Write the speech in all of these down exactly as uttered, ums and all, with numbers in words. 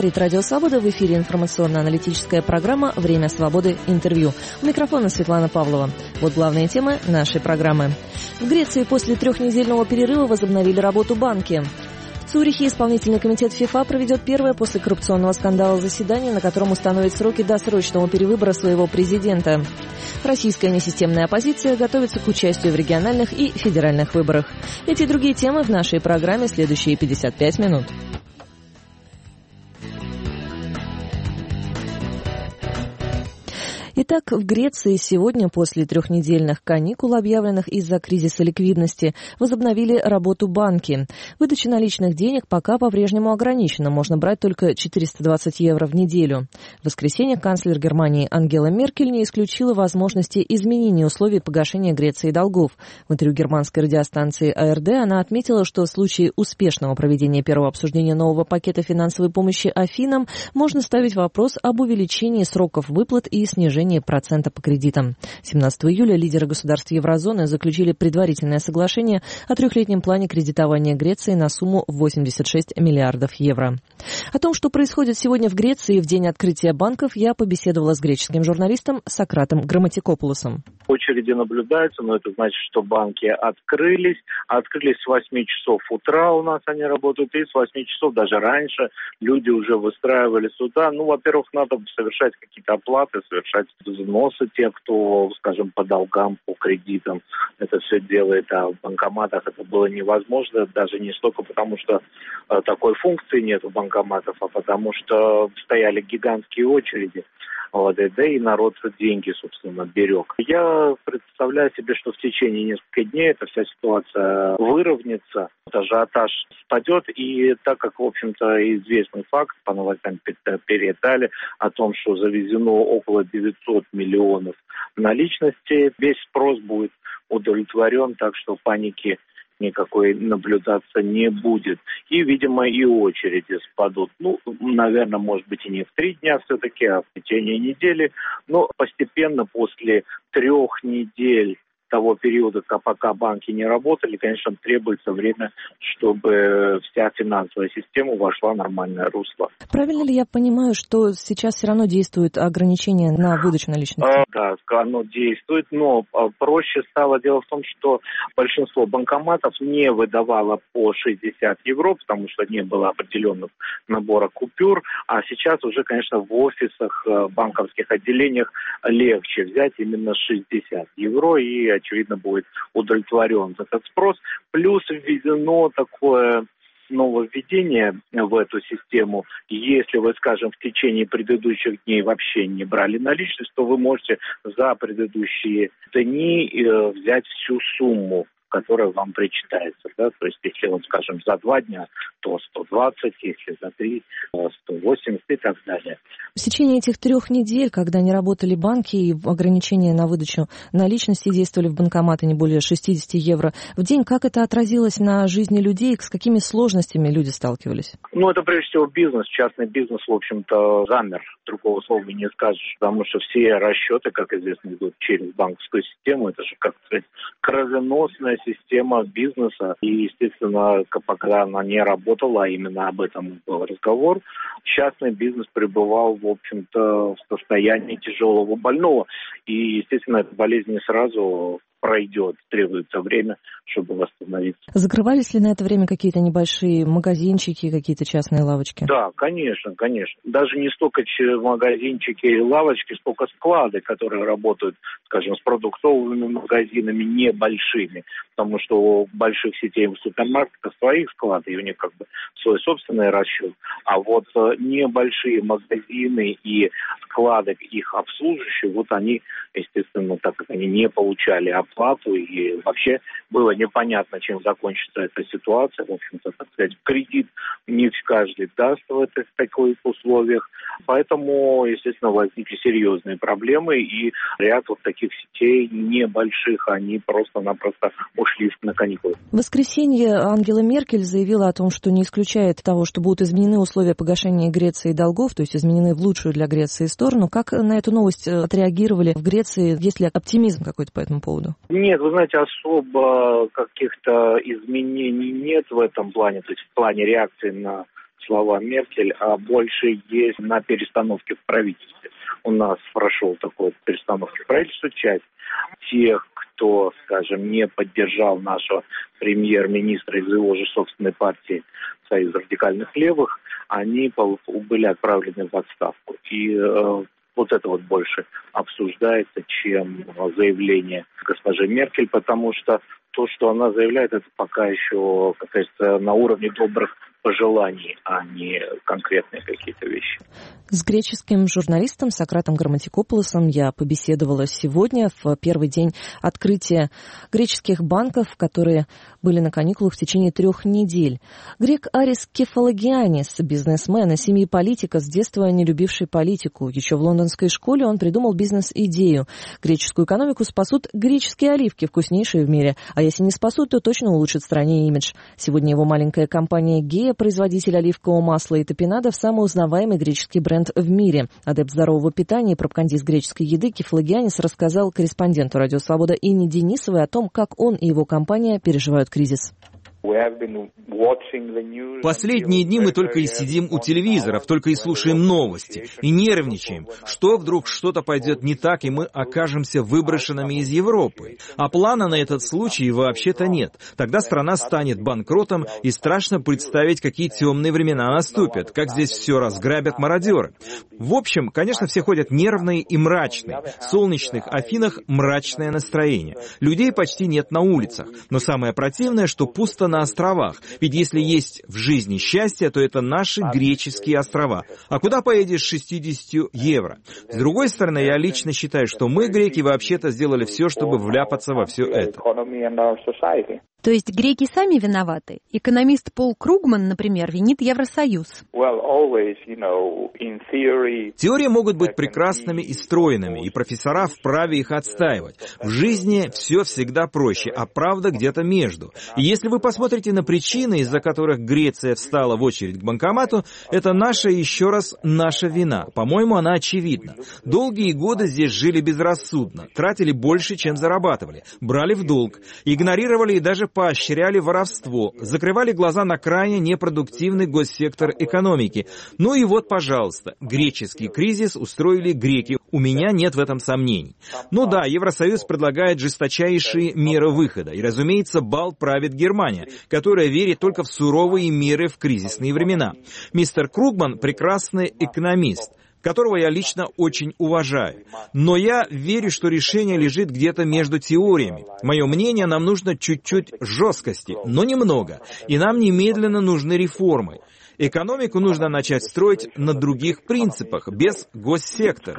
Говорит Радио Свобода, в эфире информационно-аналитическая программа «Время свободы. Интервью». У микрофона Светлана Павлова. Вот главные темы нашей программы. В Греции после трехнедельного перерыва возобновили работу банки. В Цюрихе исполнительный комитет ФИФА проведет первое после коррупционного скандала заседание, на котором установит сроки досрочного перевыбора своего президента. Российская несистемная оппозиция готовится к участию в региональных и федеральных выборах. Эти и другие темы в нашей программе следующие пятьдесят пять минут. Итак, в Греции сегодня, после трехнедельных каникул, объявленных из-за кризиса ликвидности, возобновили работу банки. Выдача наличных денег пока по-прежнему ограничена. Можно брать только четыреста двадцать евро в неделю. В воскресенье канцлер Германии Ангела Меркель не исключила возможности изменения условий погашения Греции долгов. В интервью германской радиостанции А Эр Дэ она отметила, что в случае успешного проведения первого обсуждения нового пакета финансовой помощи Афинам можно ставить вопрос об увеличении сроков выплат и снижении процента по кредитам. семнадцатого июля лидеры государств еврозоны заключили предварительное соглашение о трехлетнем плане кредитования Греции на сумму восемьдесят шесть миллиардов евро. О том, что происходит сегодня в Греции в день открытия банков, я побеседовала с греческим журналистом Сократом Грамматикопулосом. Очереди наблюдаются, но это значит, что банки открылись. Открылись с восьми часов утра у нас они работают, и с восьми часов, даже раньше, люди уже выстраивали сюда. Ну, во-первых, надо совершать какие-то оплаты, совершать взносы тех, кто, скажем, по долгам, по кредитам это все делает, а в банкоматах это было невозможно, даже не столько потому, что э, такой функции нет у банкоматов, а потому что стояли гигантские очереди. Вот, да и народ деньги, собственно, берег. Я представляю себе, что в течение нескольких дней эта вся ситуация выровняется, ажиотаж спадет, и так как, в общем-то, известный факт, по новостям передали о том, что завезено около девятьсот миллионов наличности, весь спрос будет удовлетворен, так что паники никакой наблюдаться не будет. И, видимо, и очереди спадут. Ну, наверное, может быть, и не в три дня все-таки, а в течение недели. Но постепенно, после трех недель того периода, пока банки не работали, конечно, требуется время, чтобы вся финансовая система вошла в нормальное русло. Правильно ли я понимаю, что сейчас все равно действует ограничение на выдачу наличности? А, да, оно действует, но проще стало. Дело в том, что большинство банкоматов не выдавало по шестьдесят евро, потому что не было определенных набора купюр, а сейчас уже, конечно, в офисах, банковских отделениях легче взять именно шестьдесят евро, и очевидно, будет удовлетворен этот спрос. Плюс введено такое нововведение в эту систему. Если вы, скажем, в течение предыдущих дней вообще не брали наличность, то вы можете за предыдущие дни э, взять всю сумму, которая вам причитается. Да? То есть, если, вот, скажем, за два дня, то сто двадцать, если за три, сто восемьдесят и так далее. В течение этих трех недель, когда не работали банки и ограничения на выдачу наличности действовали в банкоматы не более шестьдесят евро в день, как это отразилось на жизни людей, с какими сложностями люди сталкивались? Ну, это прежде всего бизнес. Частный бизнес, в общем-то, замер. Другого слова не скажешь, потому что все расчеты, как известно, идут через банковскую систему. Это же, как сказать, кровеносная система бизнеса. И, естественно, пока она не работала, а именно об этом был разговор, частный бизнес пребывал, в общем-то, в состоянии тяжелого больного. И, естественно, эта болезнь не сразу пройдет, требуется время, чтобы восстановиться. Закрывались ли на это время какие-то небольшие магазинчики, какие-то частные лавочки? Да, конечно, конечно. Даже не столько магазинчики и лавочки, сколько склады, которые работают, скажем, с продуктовыми магазинами небольшими, потому что у больших сетей супермаркетов своих склады, и у них как бы свой собственный расчет. А вот небольшие магазины и склады их обслуживающие, вот они, естественно, так как они не получали оплату, и вообще было непонятно, чем закончится эта ситуация. В общем-то, так сказать, кредит не каждый даст в этих таких условиях. Поэтому, естественно, возникли серьезные проблемы, и ряд вот таких сетей небольших, они просто-напросто ушли на каникулы. В воскресенье Ангела Меркель заявила о том, что не исключает того, что будут изменены условия погашения Греции долгов, то есть изменены в лучшую для Греции сторону. Как на эту новость отреагировали в Греции? Есть ли оптимизм какой-то по этому поводу? Нет, вы знаете, особо каких-то изменений нет в этом плане, то есть в плане реакции на слова Меркель, а больше есть на перестановке в правительстве. У нас прошел такой перестановки в правительстве. Часть тех, кто, скажем, не поддержал нашего премьер-министра из его же собственной партии Союз радикальных левых, они были отправлены в отставку. И э, вот это вот больше обсуждается, чем заявление госпожи Меркель, потому что то, что она заявляет, это пока еще, как говорится, на уровне добрых пожеланий, а не конкретные какие-то вещи. С греческим журналистом Сократом Грамматикопулосом я побеседовала сегодня в первый день открытия греческих банков, которые были на каникулах в течение трех недель. Грек Арис Кефалогианис, бизнесмен и семьи политика, с детства не любивший политику. Еще в лондонской школе он придумал бизнес-идею. Греческую экономику спасут греческие оливки, вкуснейшие в мире. А если не спасут, то точно улучшат стране имидж. Сегодня его маленькая компания Гея, производитель оливкового масла и топинадов, самый узнаваемый греческий бренд в мире. Адепт здорового питания и пропагандист греческой еды Кефалогианис рассказал корреспонденту «Радио Свобода» Инне Денисовой о том, как он и его компания переживают кризис. Последние дни мы только и сидим у телевизоров, только и слушаем новости, и нервничаем. Что вдруг что-то пойдет не так, и мы окажемся выброшенными из Европы? А плана на этот случай вообще-то нет. Тогда страна станет банкротом, и страшно представить, какие темные времена наступят, как здесь все разграбят мародеры. В общем, конечно, все ходят нервные и мрачные. В солнечных Афинах мрачное настроение. Людей почти нет на улицах. Но самое противное, что пусто на островах. Ведь если есть в жизни счастье, то это наши греческие острова. А куда поедешь с шестьдесят евро? С другой стороны, я лично считаю, что мы, греки, вообще-то сделали все, чтобы вляпаться во все это. То есть греки сами виноваты? Экономист Пол Кругман, например, винит Евросоюз. Теории могут быть прекрасными и стройными, и профессора вправе их отстаивать. В жизни все всегда проще, а правда где-то между. И если вы посмотрите на причины, из-за которых Греция встала в очередь к банкомату, это наша, еще раз, наша вина. По-моему, она очевидна. Долгие годы здесь жили безрассудно, тратили больше, чем зарабатывали, брали в долг, игнорировали и даже поощряли воровство, закрывали глаза на крайне непродуктивный госсектор экономики. Ну и вот, пожалуйста, греческий кризис устроили греки. У меня нет в этом сомнений. Ну да, Евросоюз предлагает жесточайшие меры выхода. И, разумеется, бал правит Германия, которая верит только в суровые меры в кризисные времена. Мистер Кругман — прекрасный экономист, которого я лично очень уважаю. Но я верю, что решение лежит где-то между теориями. Мое мнение, нам нужно чуть-чуть жесткости, но немного. И нам немедленно нужны реформы. Экономику нужно начать строить на других принципах, без госсектора.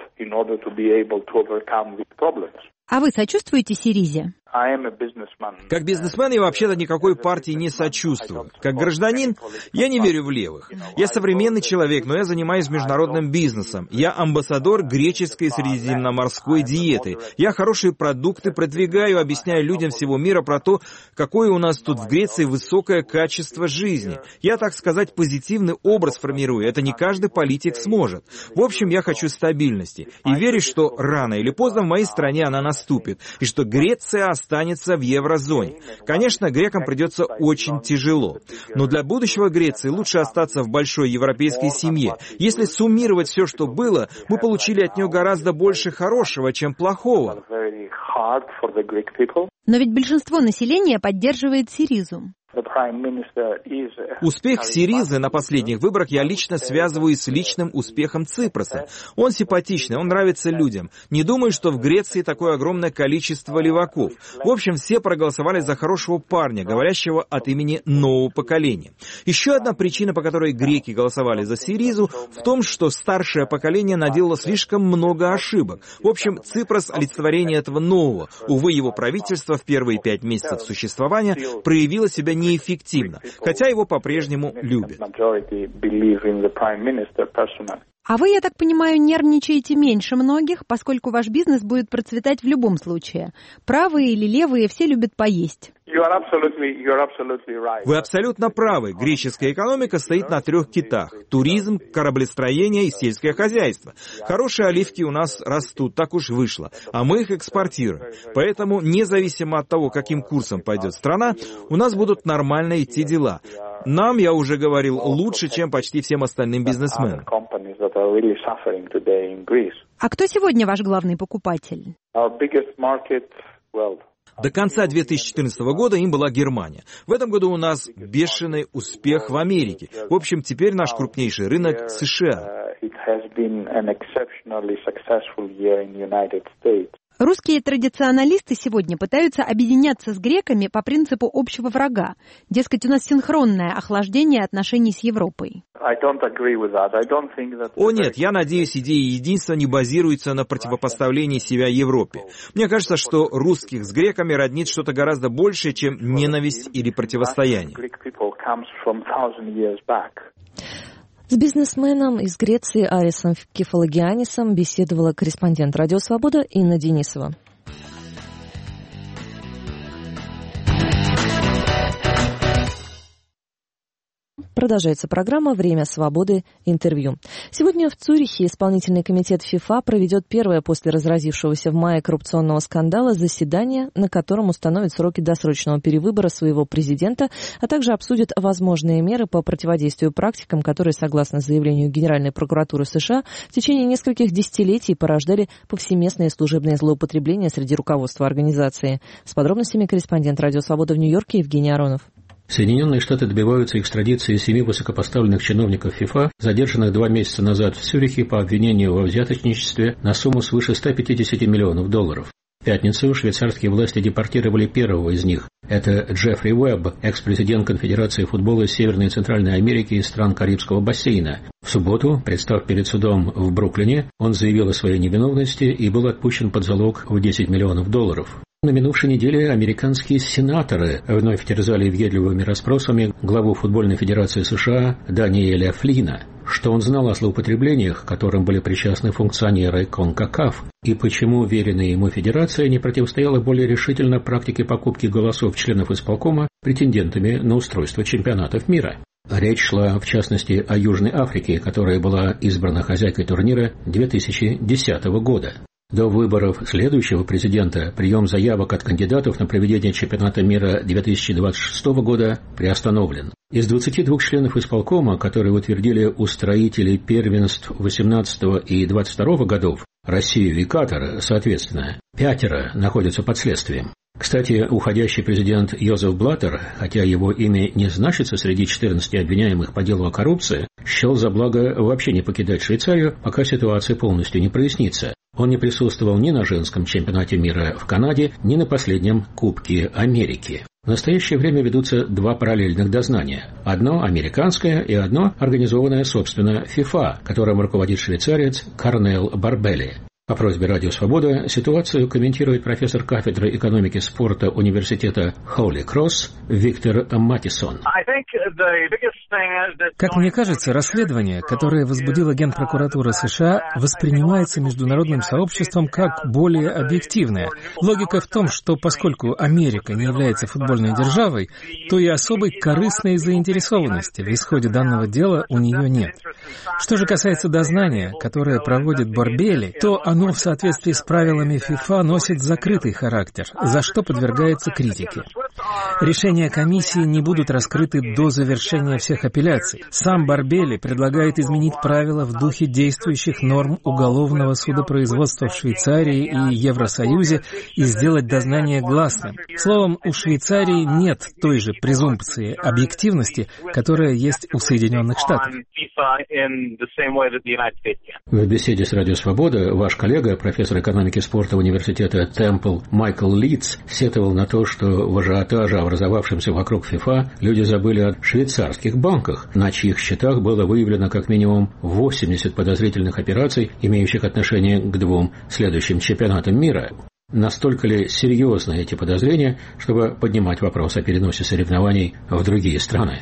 А вы сочувствуете Сиризе? Как бизнесмен я вообще-то никакой партии не сочувствую. Как гражданин я не верю в левых. Я современный человек, но я занимаюсь международным бизнесом. Я амбассадор греческой средиземноморской диеты. Я хорошие продукты продвигаю, объясняю людям всего мира про то, какое у нас тут в Греции высокое качество жизни. Я, так сказать, позитивный образ формирую. Это не каждый политик сможет. В общем, я хочу стабильности. И верю, что рано или поздно в моей стране она наступит. И что Греция останется в еврозоне. Конечно, грекам придется очень тяжело. Но для будущего Греции лучше остаться в большой европейской семье. Если суммировать все, что было, мы получили от нее гораздо больше хорошего, чем плохого. Но ведь большинство населения поддерживает Сиризу. Успех Сиризы на последних выборах я лично связываю с личным успехом Ципроса. Он симпатичный, он нравится людям. Не думаю, что в Греции такое огромное количество леваков. В общем, все проголосовали за хорошего парня, говорящего от имени нового поколения. Еще одна причина, по которой греки голосовали за Сиризу, в том, что старшее поколение наделало слишком много ошибок. В общем, Ципрос — олицетворение этого нового. Увы, его правительство в первые пять месяцев существования проявило себя неэффективно, хотя его по-прежнему любят. А вы, я так понимаю, нервничаете меньше многих, поскольку ваш бизнес будет процветать в любом случае. Правые или левые, все любят поесть. Вы абсолютно правы. Греческая экономика стоит на трех китах. Туризм, кораблестроение и сельское хозяйство. Хорошие оливки у нас растут, так уж вышло. А мы их экспортируем. Поэтому, независимо от того, каким курсом пойдет страна, у нас будут нормально идти дела. Нам, я уже говорил, лучше, чем почти всем остальным бизнесменам. А кто сегодня ваш главный покупатель? До конца две тысячи четырнадцатого года им была Германия. В этом году у нас бешеный успех в Америке. В общем, теперь наш крупнейший рынок — США. Русские традиционалисты сегодня пытаются объединяться с греками по принципу общего врага. Дескать, у нас синхронное охлаждение отношений с Европой. О нет, я надеюсь, идея единства не базируется на противопоставлении себя Европе. Мне кажется, что русских с греками роднит что-то гораздо большее, чем ненависть или противостояние. С бизнесменом из Греции Арисом Кефалогианисом беседовала корреспондент «Радио Свобода» Инна Денисова. Продолжается программа «Время свободы. Интервью». Сегодня в Цюрихе исполнительный комитет ФИФА проведет первое после разразившегося в мае коррупционного скандала заседание, на котором установит сроки досрочного перевыбора своего президента, а также обсудит возможные меры по противодействию практикам, которые, согласно заявлению Генеральной прокуратуры США, в течение нескольких десятилетий порождали повсеместные служебные злоупотребления среди руководства организации. С подробностями корреспондент «Радио Свобода» в Нью-Йорке Евгений Аронов. Соединенные Штаты добиваются экстрадиции семи высокопоставленных чиновников ФИФА, задержанных два месяца назад в Цюрихе по обвинению во взяточничестве на сумму свыше ста пятидесяти миллионов долларов. В пятницу швейцарские власти депортировали первого из них. Это Джеффри Уэбб, экс-президент Конфедерации футбола Северной и Центральной Америки и стран Карибского бассейна. В субботу, представ перед судом в Бруклине, он заявил о своей невиновности и был отпущен под залог в десять миллионов долларов. На минувшей неделе американские сенаторы вновь терзали въедливыми расспросами главу футбольной федерации США Даниэля Флина. Что он знал о злоупотреблениях, к которым были причастны функционеры КОНКАКАФ, и почему веренная ему федерация не противостояла более решительно практике покупки голосов членов исполкома претендентами на устройство чемпионатов мира. Речь шла, в частности, о Южной Африке, которая была избрана хозяйкой турнира две тысячи десятого года. До выборов следующего президента прием заявок от кандидатов на проведение чемпионата мира две тысячи двадцать шестого года приостановлен. Из двадцати двух членов исполкома, которые утвердили устроители первенств восемнадцатого и двадцать второго годов, Россию и Катар, соответственно, пятеро находятся под следствием. Кстати, уходящий президент Йозеф Блаттер, хотя его имя не значится среди четырнадцати обвиняемых по делу о коррупции, счел за благо вообще не покидать Швейцарию, пока ситуация полностью не прояснится. Он не присутствовал ни на женском чемпионате мира в Канаде, ни на последнем Кубке Америки. В настоящее время ведутся два параллельных дознания. Одно американское и одно организованное, собственно, ФИФА, которым руководит швейцарец Корнел Барбелли. По просьбе «Радио Свобода» ситуацию комментирует профессор кафедры экономики спорта университета Холли Кросс Виктор Матисон. Как мне кажется, расследование, которое возбудила Генпрокуратура США, воспринимается международным сообществом как более объективное. Логика в том, что поскольку Америка не является футбольной державой, то и особой корыстной заинтересованности в исходе данного дела у нее нет. Что же касается дознания, которое проводит Барбелли, то оно в соответствии с правилами ФИФА носит закрытый характер, за что подвергается критике. Решения комиссии не будут раскрыты до завершения всех апелляций. Сам Барбелли предлагает изменить правила в духе действующих норм уголовного судопроизводства в Швейцарии и Евросоюзе и сделать дознание гласным. Словом, у Швейцарии нет той же презумпции объективности, которая есть у Соединенных Штатов. В беседе с «Радио Свобода» ваш коллега, профессор экономики спорта университета Темпл Майкл Литц, сетовал на то, что в ажиотаже, образовавшемся вокруг ФИФА, люди забыли о швейцарских банках, на чьих счетах было выявлено как минимум восемьдесят подозрительных операций, имеющих отношение к двум следующим чемпионатам мира. Настолько ли серьезны эти подозрения, чтобы поднимать вопрос о переносе соревнований в другие страны?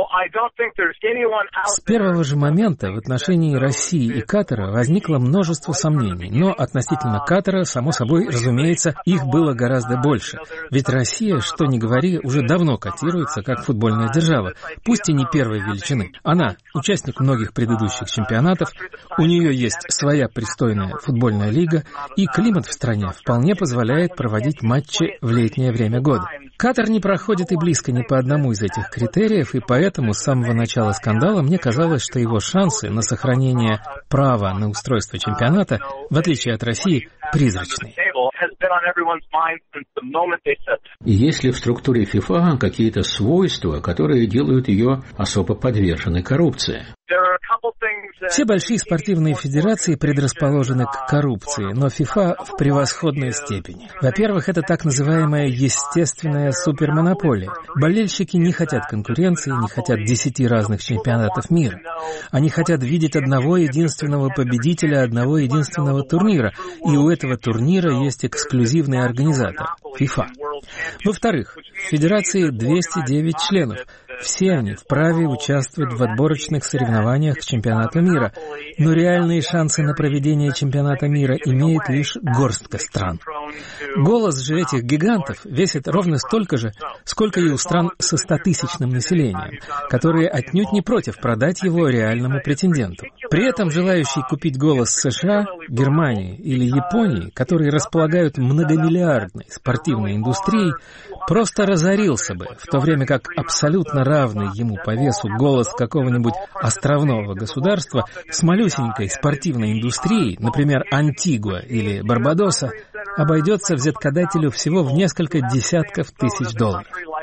С первого же момента в отношении России и Катара возникло множество сомнений, но относительно Катара, само собой, разумеется, их было гораздо больше. Ведь Россия, что ни говори, уже давно котируется как футбольная держава, пусть и не первой величины. Она участник многих предыдущих чемпионатов, у нее есть своя пристойная футбольная лига, и климат в стране вполне позволяет проводить матчи в летнее время года. Катар не проходит и близко ни по одному из этих критериев, и поэтому с самого начала скандала мне казалось, что его шансы на сохранение права на устройство чемпионата, в отличие от России, призрачные. Есть ли в структуре ФИФА какие-то свойства, которые делают ее особо подверженной коррупции? Все большие спортивные федерации предрасположены к коррупции, но ФИФА в превосходной степени. Во-первых, это так называемая естественная супермонополия. Болельщики не хотят конкуренции, не хотят десяти разных чемпионатов мира. Они хотят видеть одного единственного победителя одного единственного турнира, и у этого турнира есть эксклюзивный организатор – ФИФА. Во-вторых, в федерации двести девять членов. Все они вправе участвовать в отборочных соревнованиях к чемпионату мира, но реальные шансы на проведение чемпионата мира имеет лишь горстка стран. Голос же этих гигантов весит ровно столько же, сколько и у стран со стотысячным населением, которые отнюдь не против продать его реальному претенденту. При этом желающий купить голос США, Германии или Японии, которые располагают многомиллиардной спортивной индустрией, просто разорился бы, в то время как абсолютно равный ему по весу голос какого-нибудь островного государства с малюсенькой спортивной индустрией, например, Антигуа или Барбадоса, обойдется взяткодателю всего в несколько десятков тысяч долларов.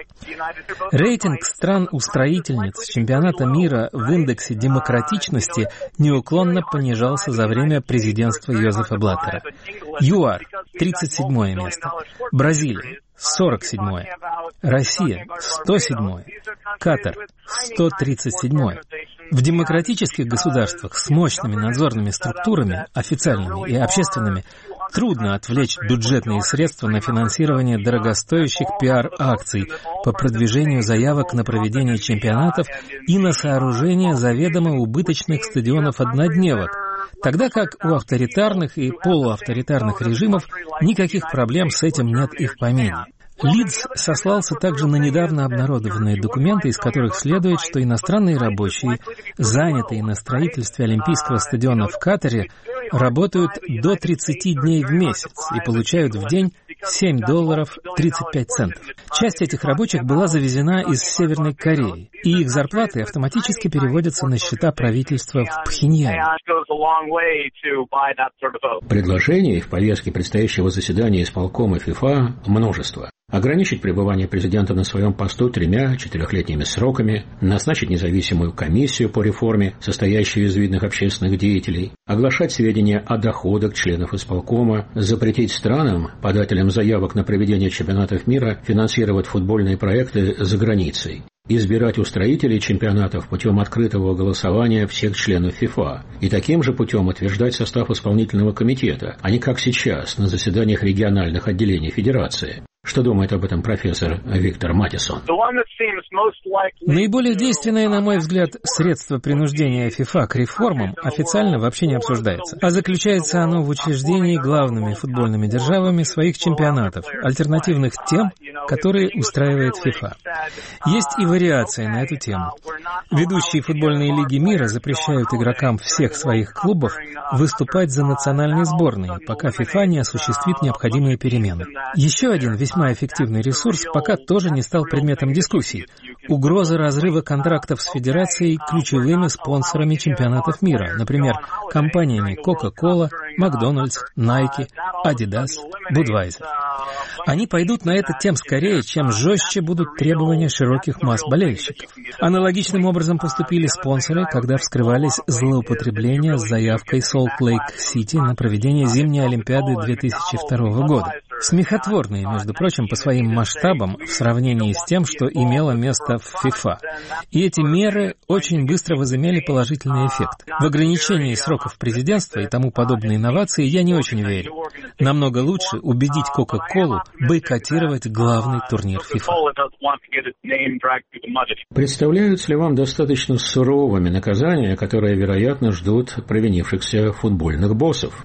Рейтинг стран-устроительниц чемпионата мира в индексе демократичности неуклонно понижался за время президентства Йозефа Блаттера. ЮАР – тридцать седьмое место, Бразилия – сорок седьмое, Россия – сто седьмое, Катар – сто тридцать седьмое. В демократических государствах с мощными надзорными структурами, официальными и общественными, трудно отвлечь бюджетные средства на финансирование дорогостоящих пиар-акций по продвижению заявок на проведение чемпионатов и на сооружение заведомо убыточных стадионов-однодневок, тогда как у авторитарных и полуавторитарных режимов никаких проблем с этим нет и в помине. Лидс сослался также на недавно обнародованные документы, из которых следует, что иностранные рабочие, занятые на строительстве Олимпийского стадиона в Катаре, работают до тридцати дней в месяц и получают в день семь долларов тридцать пять центов. Часть этих рабочих была завезена из Северной Кореи, и их зарплаты автоматически переводятся на счета правительства в Пхеньяне. Предложений в повестке предстоящего заседания исполкома ФИФА множество. Ограничить пребывание президента на своем посту тремя четырехлетними сроками, назначить независимую комиссию по реформе, состоящую из видных общественных деятелей, оглашать сведения о доходах членов исполкома, запретить странам, подателям заявок на проведение чемпионатов мира, финансировать футбольные проекты за границей, избирать устроителей чемпионатов путем открытого голосования всех членов ФИФА и таким же путем утверждать состав исполнительного комитета, а не как сейчас на заседаниях региональных отделений Федерации. Что думает об этом профессор Виктор Матисон? Наиболее действенное, на мой взгляд, средство принуждения ФИФА к реформам официально вообще не обсуждается, а заключается оно в учреждении главными футбольными державами своих чемпионатов, альтернативных тем, которые устраивает ФИФА. Есть и вариации на эту тему. Ведущие футбольные лиги мира запрещают игрокам всех своих клубов выступать за национальные сборные, пока ФИФА не осуществит необходимые перемены. Еще один весьма эффективный ресурс пока тоже не стал предметом дискуссий. Угроза разрыва контрактов с Федерацией ключевыми спонсорами чемпионатов мира, например, компаниями Coca-Cola, Макдональдс, Nike, Adidas, Budweiser. Они пойдут на это тем скорее, чем жестче будут требования широких масс болельщиков. Аналогичным образом поступили спонсоры, когда вскрывались злоупотребления с заявкой Солт-Лейк-Сити на проведение зимней Олимпиады две тысячи второго года. Смехотворные, между прочим, по своим масштабам в сравнении с тем, что имело место в ФИФА. И эти меры очень быстро возымели положительный эффект. В ограничении сроков президентства и тому подобные инновации я не очень верю. Намного лучше убедить Coca-Cola бойкотировать главный турнир ФИФА. Представляются ли вам достаточно суровыми наказания, которые, вероятно, ждут провинившихся футбольных боссов?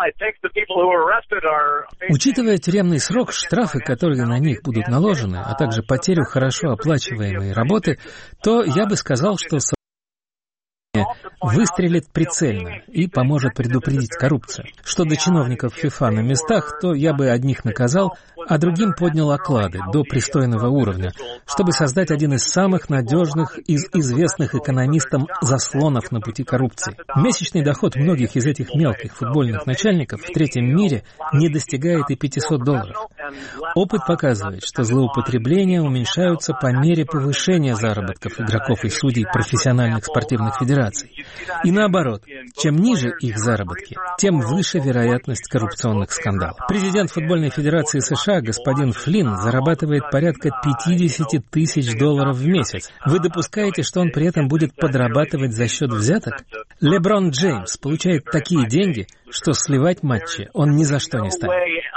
Учитывая тюремный срок, штрафы, которые на них будут наложены, а также потерю хорошо оплачиваемой работы, то я бы сказал, что выстрелит прицельно и поможет предупредить коррупцию. Что до чиновников ФИФА на местах, то я бы одних наказал, а другим поднял оклады до пристойного уровня, чтобы создать один из самых надежных из известных экономистам заслонов на пути коррупции. Месячный доход многих из этих мелких футбольных начальников в третьем мире не достигает и пятисот долларов. Опыт показывает, что злоупотребления уменьшаются по мере повышения заработков игроков и судей профессиональных спортивных федераций. И наоборот, чем ниже их заработки, тем выше вероятность коррупционных скандалов. Президент футбольной федерации США господин Флинн зарабатывает порядка пятьдесят тысяч долларов в месяц. Вы допускаете, что он при этом будет подрабатывать за счет взяток? Леброн Джеймс получает такие деньги, что сливать матчи он ни за что не станет.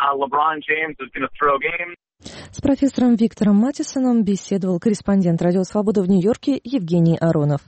С профессором Виктором Матисоном беседовал корреспондент «Радио Свобода» в Нью-Йорке Евгений Аронов.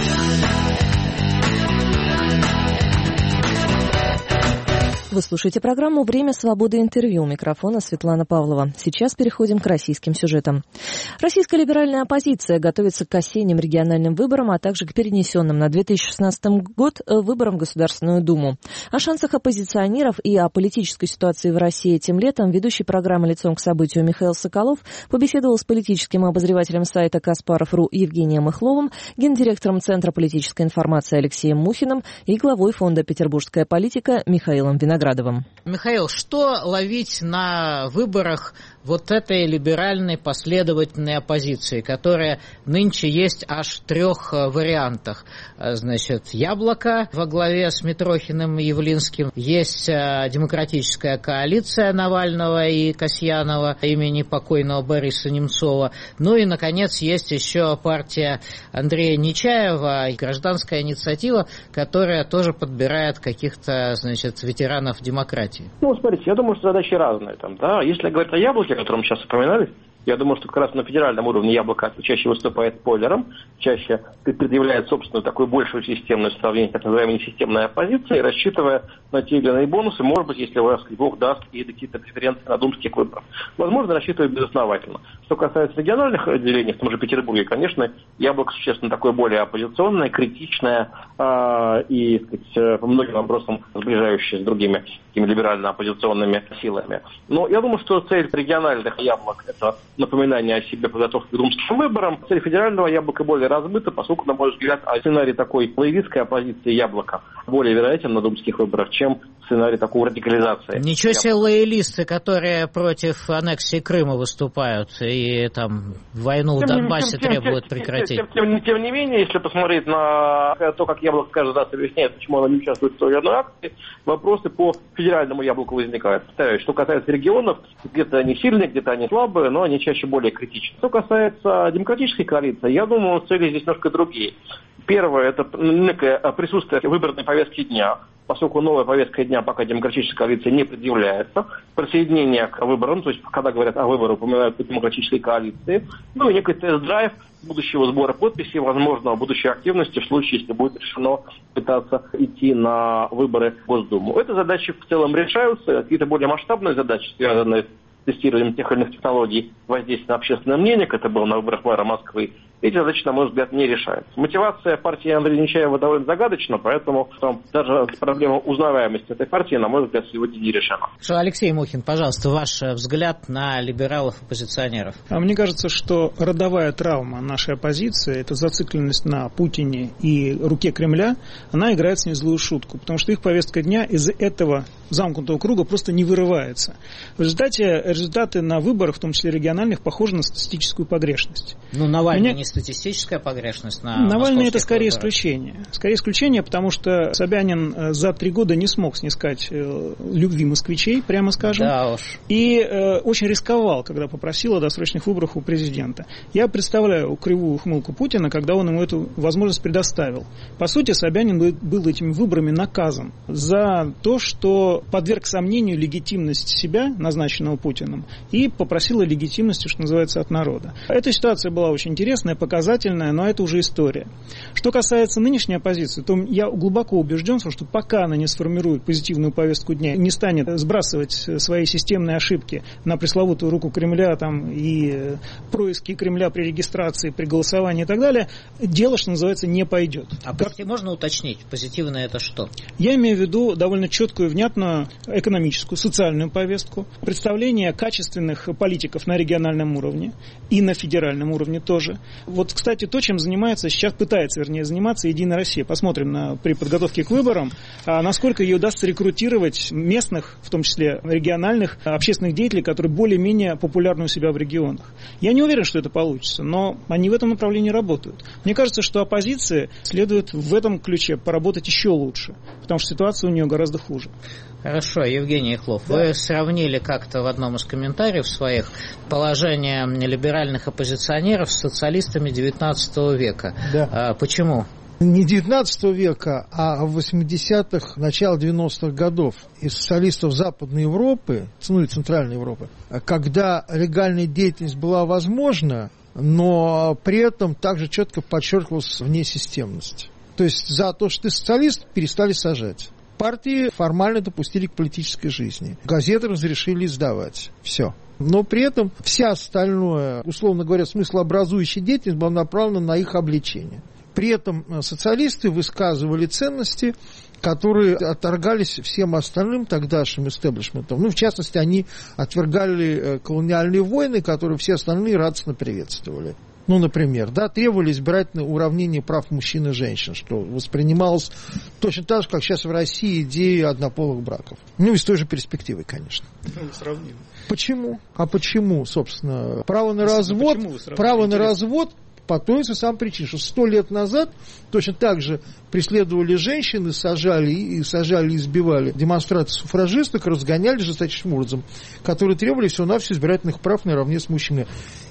Вы слушаете программу «Время свободы. Интервью». У микрофона Светлана Павлова. Сейчас переходим к российским сюжетам. Российская либеральная оппозиция готовится к осенним региональным выборам, а также к перенесенным на две тысячи шестнадцатый год выборам в Государственную Думу. О шансах оппозиционеров и о политической ситуации в России этим летом ведущий программы «Лицом к событию» Михаил Соколов побеседовал с политическим обозревателем сайта Каспаров.ру Евгением Ихловым, гендиректором Центра политической информации Алексеем Мухиным и главой фонда «Петербургская политика» Михаилом Виноградовым. Михаил, что ловить на выборах вот этой либеральной последовательной оппозиции, которая нынче есть аж в трех вариантах? Значит, «Яблоко» во главе с Митрохиным и Явлинским, есть демократическая коалиция Навального и Касьянова имени покойного Бориса Немцова, ну и, наконец, есть еще партия Андрея Нечаева, гражданская инициатива, которая тоже подбирает каких-то, значит, ветеранов демократии. Ну, смотрите, я думаю, что задачи разные там, да. Если говорить о «Яблоке», о котором сейчас упоминали, я думаю, что как раз на федеральном уровне «Яблоко» чаще выступает спойлером, чаще предъявляет собственную такую большую системную сравнение, так называемой несистемной оппозиции, рассчитывая на те или иные бонусы, может быть, если Бог даст, и какие-то преференции на думских выборах. Возможно, рассчитывает безосновательно. Что касается региональных отделений, в том же Петербурге, конечно, «Яблоко» существенно такое более оппозиционное, критичное э, и, так сказать, по многим вопросам сближающее с другими такими либерально-оппозиционными силами. Но я думаю, что цель региональных «Яблок» — это напоминание о себе, подготовки к думским выборам. Цель федерального «Яблока» более размыта, поскольку, на мой взгляд, сценарий такой лоялистской оппозиции «Яблока» более вероятен на думских выборах, чем сценарий такой радикализации. Ничего себе лоялисты, которые против аннексии Крыма выступают и там войну в Донбассе тем, требуют тем, прекратить. Тем, тем, тем, тем не менее, если посмотреть на то, как «Яблоко» каждый раз объясняет, почему оно не участвует в той или иной акции, вопросы по федеральному «Яблоку» возникают. Повторяю, что касается регионов, где-то они сильные, где-то они слабые, но они чаще более критичны. Что касается демократической коалиции, я думаю, цели здесь немножко другие. Первое – это некое присутствие выборной повестки дня, поскольку новая повестка дня пока демократической коалиции не предъявляется. Присоединение к выборам, то есть когда говорят о выборах, упоминают о демократической коалиции. Ну и некий тест-драйв будущего сбора подписей, возможно, будущей активности в случае, если будет решено пытаться идти на выборы в Госдуму. Эти задачи в целом решаются. Какие-то более масштабные задачи, связанные с тестированием тех или иных технологий воздействия на общественное мнение, как это было на выборах мэра Москвы, эти задачи, на мой взгляд, не решаются. Мотивация партии Андрея Нечаева довольно загадочна, поэтому там, даже проблема узнаваемости этой партии, на мой взгляд, сегодня не решена. Алексей Мухин, пожалуйста, ваш взгляд на либералов-оппозиционеров. Мне кажется, что родовая травма нашей оппозиции, это зацикленность на Путине и руке Кремля, она играет с ней злую шутку, потому что их повестка дня из этого замкнутого круга просто не вырывается. В результате результаты на выборах, в том числе региональных, похожи на статистическую погрешность. Ну, Навальный Меня... не статистическая погрешность на Навальный это скорее выборах. исключение. Скорее исключение, потому что Собянин за три года не смог снискать любви москвичей, прямо скажем. Да уж. И э, очень рисковал, когда попросил о досрочных выборах у президента. Я представляю кривую ухмылку Путина, когда он ему эту возможность предоставил. По сути, Собянин был этими выборами наказан за то, что подверг сомнению легитимность себя, назначенного Путиным, и попросил о легитимности, что называется, от народа. Эта ситуация была очень интересная. показательная, но это уже история. Что касается нынешней оппозиции, то я глубоко убежден, что пока она не сформирует позитивную повестку дня, не станет сбрасывать свои системные ошибки на пресловутую руку Кремля там, и происки Кремля при регистрации, при голосовании и так далее, дело, что называется, не пойдет. А как... можно уточнить, позитивное это что? Я имею в виду довольно четкую, внятную экономическую, социальную повестку, представление качественных политиков на региональном уровне и на федеральном уровне тоже. Вот, кстати, то, чем занимается, сейчас пытается, вернее, заниматься Единая Россия. Посмотрим на, при подготовке к выборам, а, насколько ей удастся рекрутировать местных, в том числе региональных, общественных деятелей, которые более-менее популярны у себя в регионах. Я не уверен, что это получится, но они в этом направлении работают. Мне кажется, что оппозиции следует в этом ключе поработать еще лучше, потому что ситуация у нее гораздо хуже. Хорошо, Евгений Хлов, да. Вы сравнили как-то в одном из комментариев своих положение либеральных оппозиционеров с социалистами девятнадцатого века. Да. А, почему? Не девятнадцатого века, а в восьмидесятых, начало девяностых годов из социалистов Западной Европы, ну и Центральной Европы, когда легальная деятельность была возможна, но при этом также четко подчеркивалась внесистемность. То есть за то, что ты социалист, перестали сажать. Партии формально допустили к политической жизни. Газеты разрешили издавать. Все. Но при этом вся остальная, условно говоря, смыслообразующая деятельность была направлена на их обличение. При этом социалисты высказывали ценности, которые отторгались всем остальным тогдашним истеблишментом. Ну, в частности, они отвергали колониальные войны, которые все остальные радостно приветствовали. Ну, например, да, требовали избирательное уравнение прав мужчин и женщин, что воспринималось точно так же, как сейчас в России идея однополых браков. Ну, и с той же перспективой, конечно. Ну, сравним. Почему? А почему, собственно? Право на развод, право на развод по той же самой причине, что сто лет назад точно так же преследовали женщин, сажали и сажали, избивали демонстрации суфражисток, разгоняли жесточайшим образом, которые требовали всего-навсего избирательных прав наравне с мужчинами.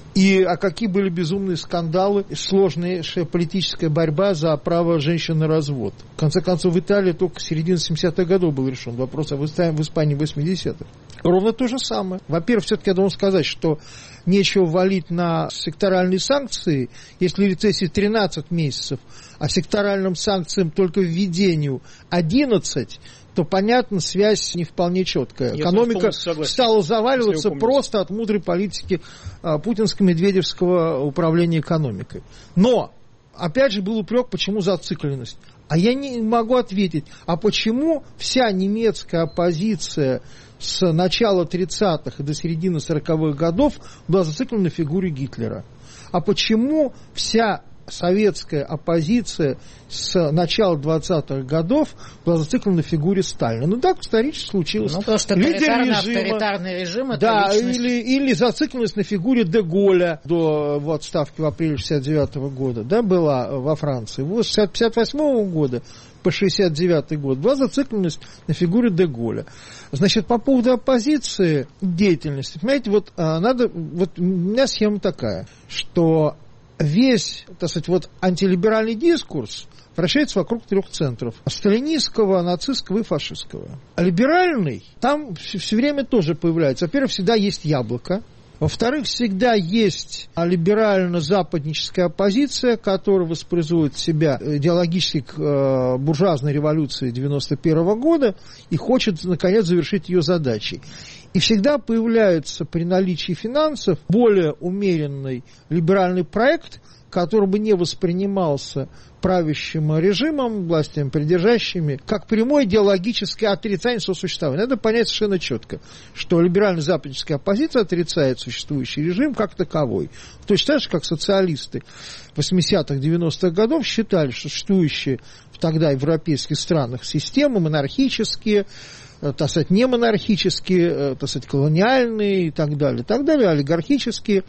И а какие были безумные скандалы, сложнейшая политическая борьба за право женщин на развод. В конце концов, в Италии только с середины семидесятых годов был решен вопрос, а в Испании в восьмидесятых. Ровно то же самое. Во-первых, все-таки я должен сказать, что нечего валить на секторальные санкции, если рецессии тринадцать месяцев, а секторальным санкциям только введению одиннадцать, то, понятно, связь не вполне четкая. Я Экономика стала заваливаться просто от мудрой политики а, путинско-медведевского управления экономикой. Но, опять же, был упрек, почему зацикленность. А я не могу ответить, а почему вся немецкая оппозиция с начала тридцатых и до середины сороковых годов была зациклена на фигуре Гитлера? А почему вся советская оппозиция с начала двадцатых годов была зациклена на фигуре Сталина? Ну так исторически случилось. Ну, потому что авторитарный режим это да, личность... или, или зацикленность на фигуре де Голля до в отставки в апреле шестьдесят девятого года, да, была во Франции. С пятьдесят восьмого года по шестьдесят девятый год была зацикленность на фигуре де Голля. Значит, по поводу оппозиции деятельности, понимаете, вот надо, вот у меня схема такая, что весь, так сказать, вот антилиберальный дискурс вращается вокруг трех центров: сталинистского, нацистского и фашистского. А либеральный там все, все время тоже появляется. Во-первых, всегда есть яблоко. Во-вторых, всегда есть либерально-западническая оппозиция, которая воспроизводит себя идеологически к э, буржуазной революции девяносто первого года и хочет, наконец, завершить ее задачей. И всегда появляется при наличии финансов более умеренный либеральный проект, который бы не воспринимался правящим режимом, властями придержащими, как прямое идеологическое отрицание сосуществования. Надо понять совершенно четко, что либерально-западническая оппозиция отрицает существующий режим как таковой. Точно так же, как социалисты восьмидесятых, девяностых годов считали, что существующие тогда в европейских странах системы монархические, так сказать, не монархические, так сказать, колониальные и так далее, так далее, олигархические,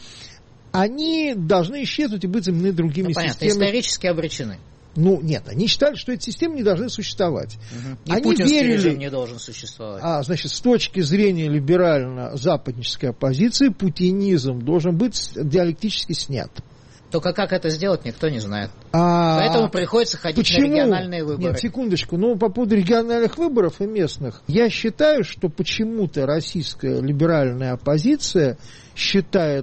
они должны исчезнуть и быть заменены другими ну, понятно, системами. Исторически обречены. Ну, нет, они считали, что эти системы не должны существовать. Угу. И они путинский верили, режим не должен существовать. А, значит, с точки зрения либерально-западнической оппозиции, путинизм должен быть диалектически снят. Только как это сделать, никто не знает. А Поэтому приходится ходить почему? на региональные выборы. Нет, секундочку. Ну, по поводу региональных выборов и местных. Я считаю, что почему-то российская либеральная оппозиция считает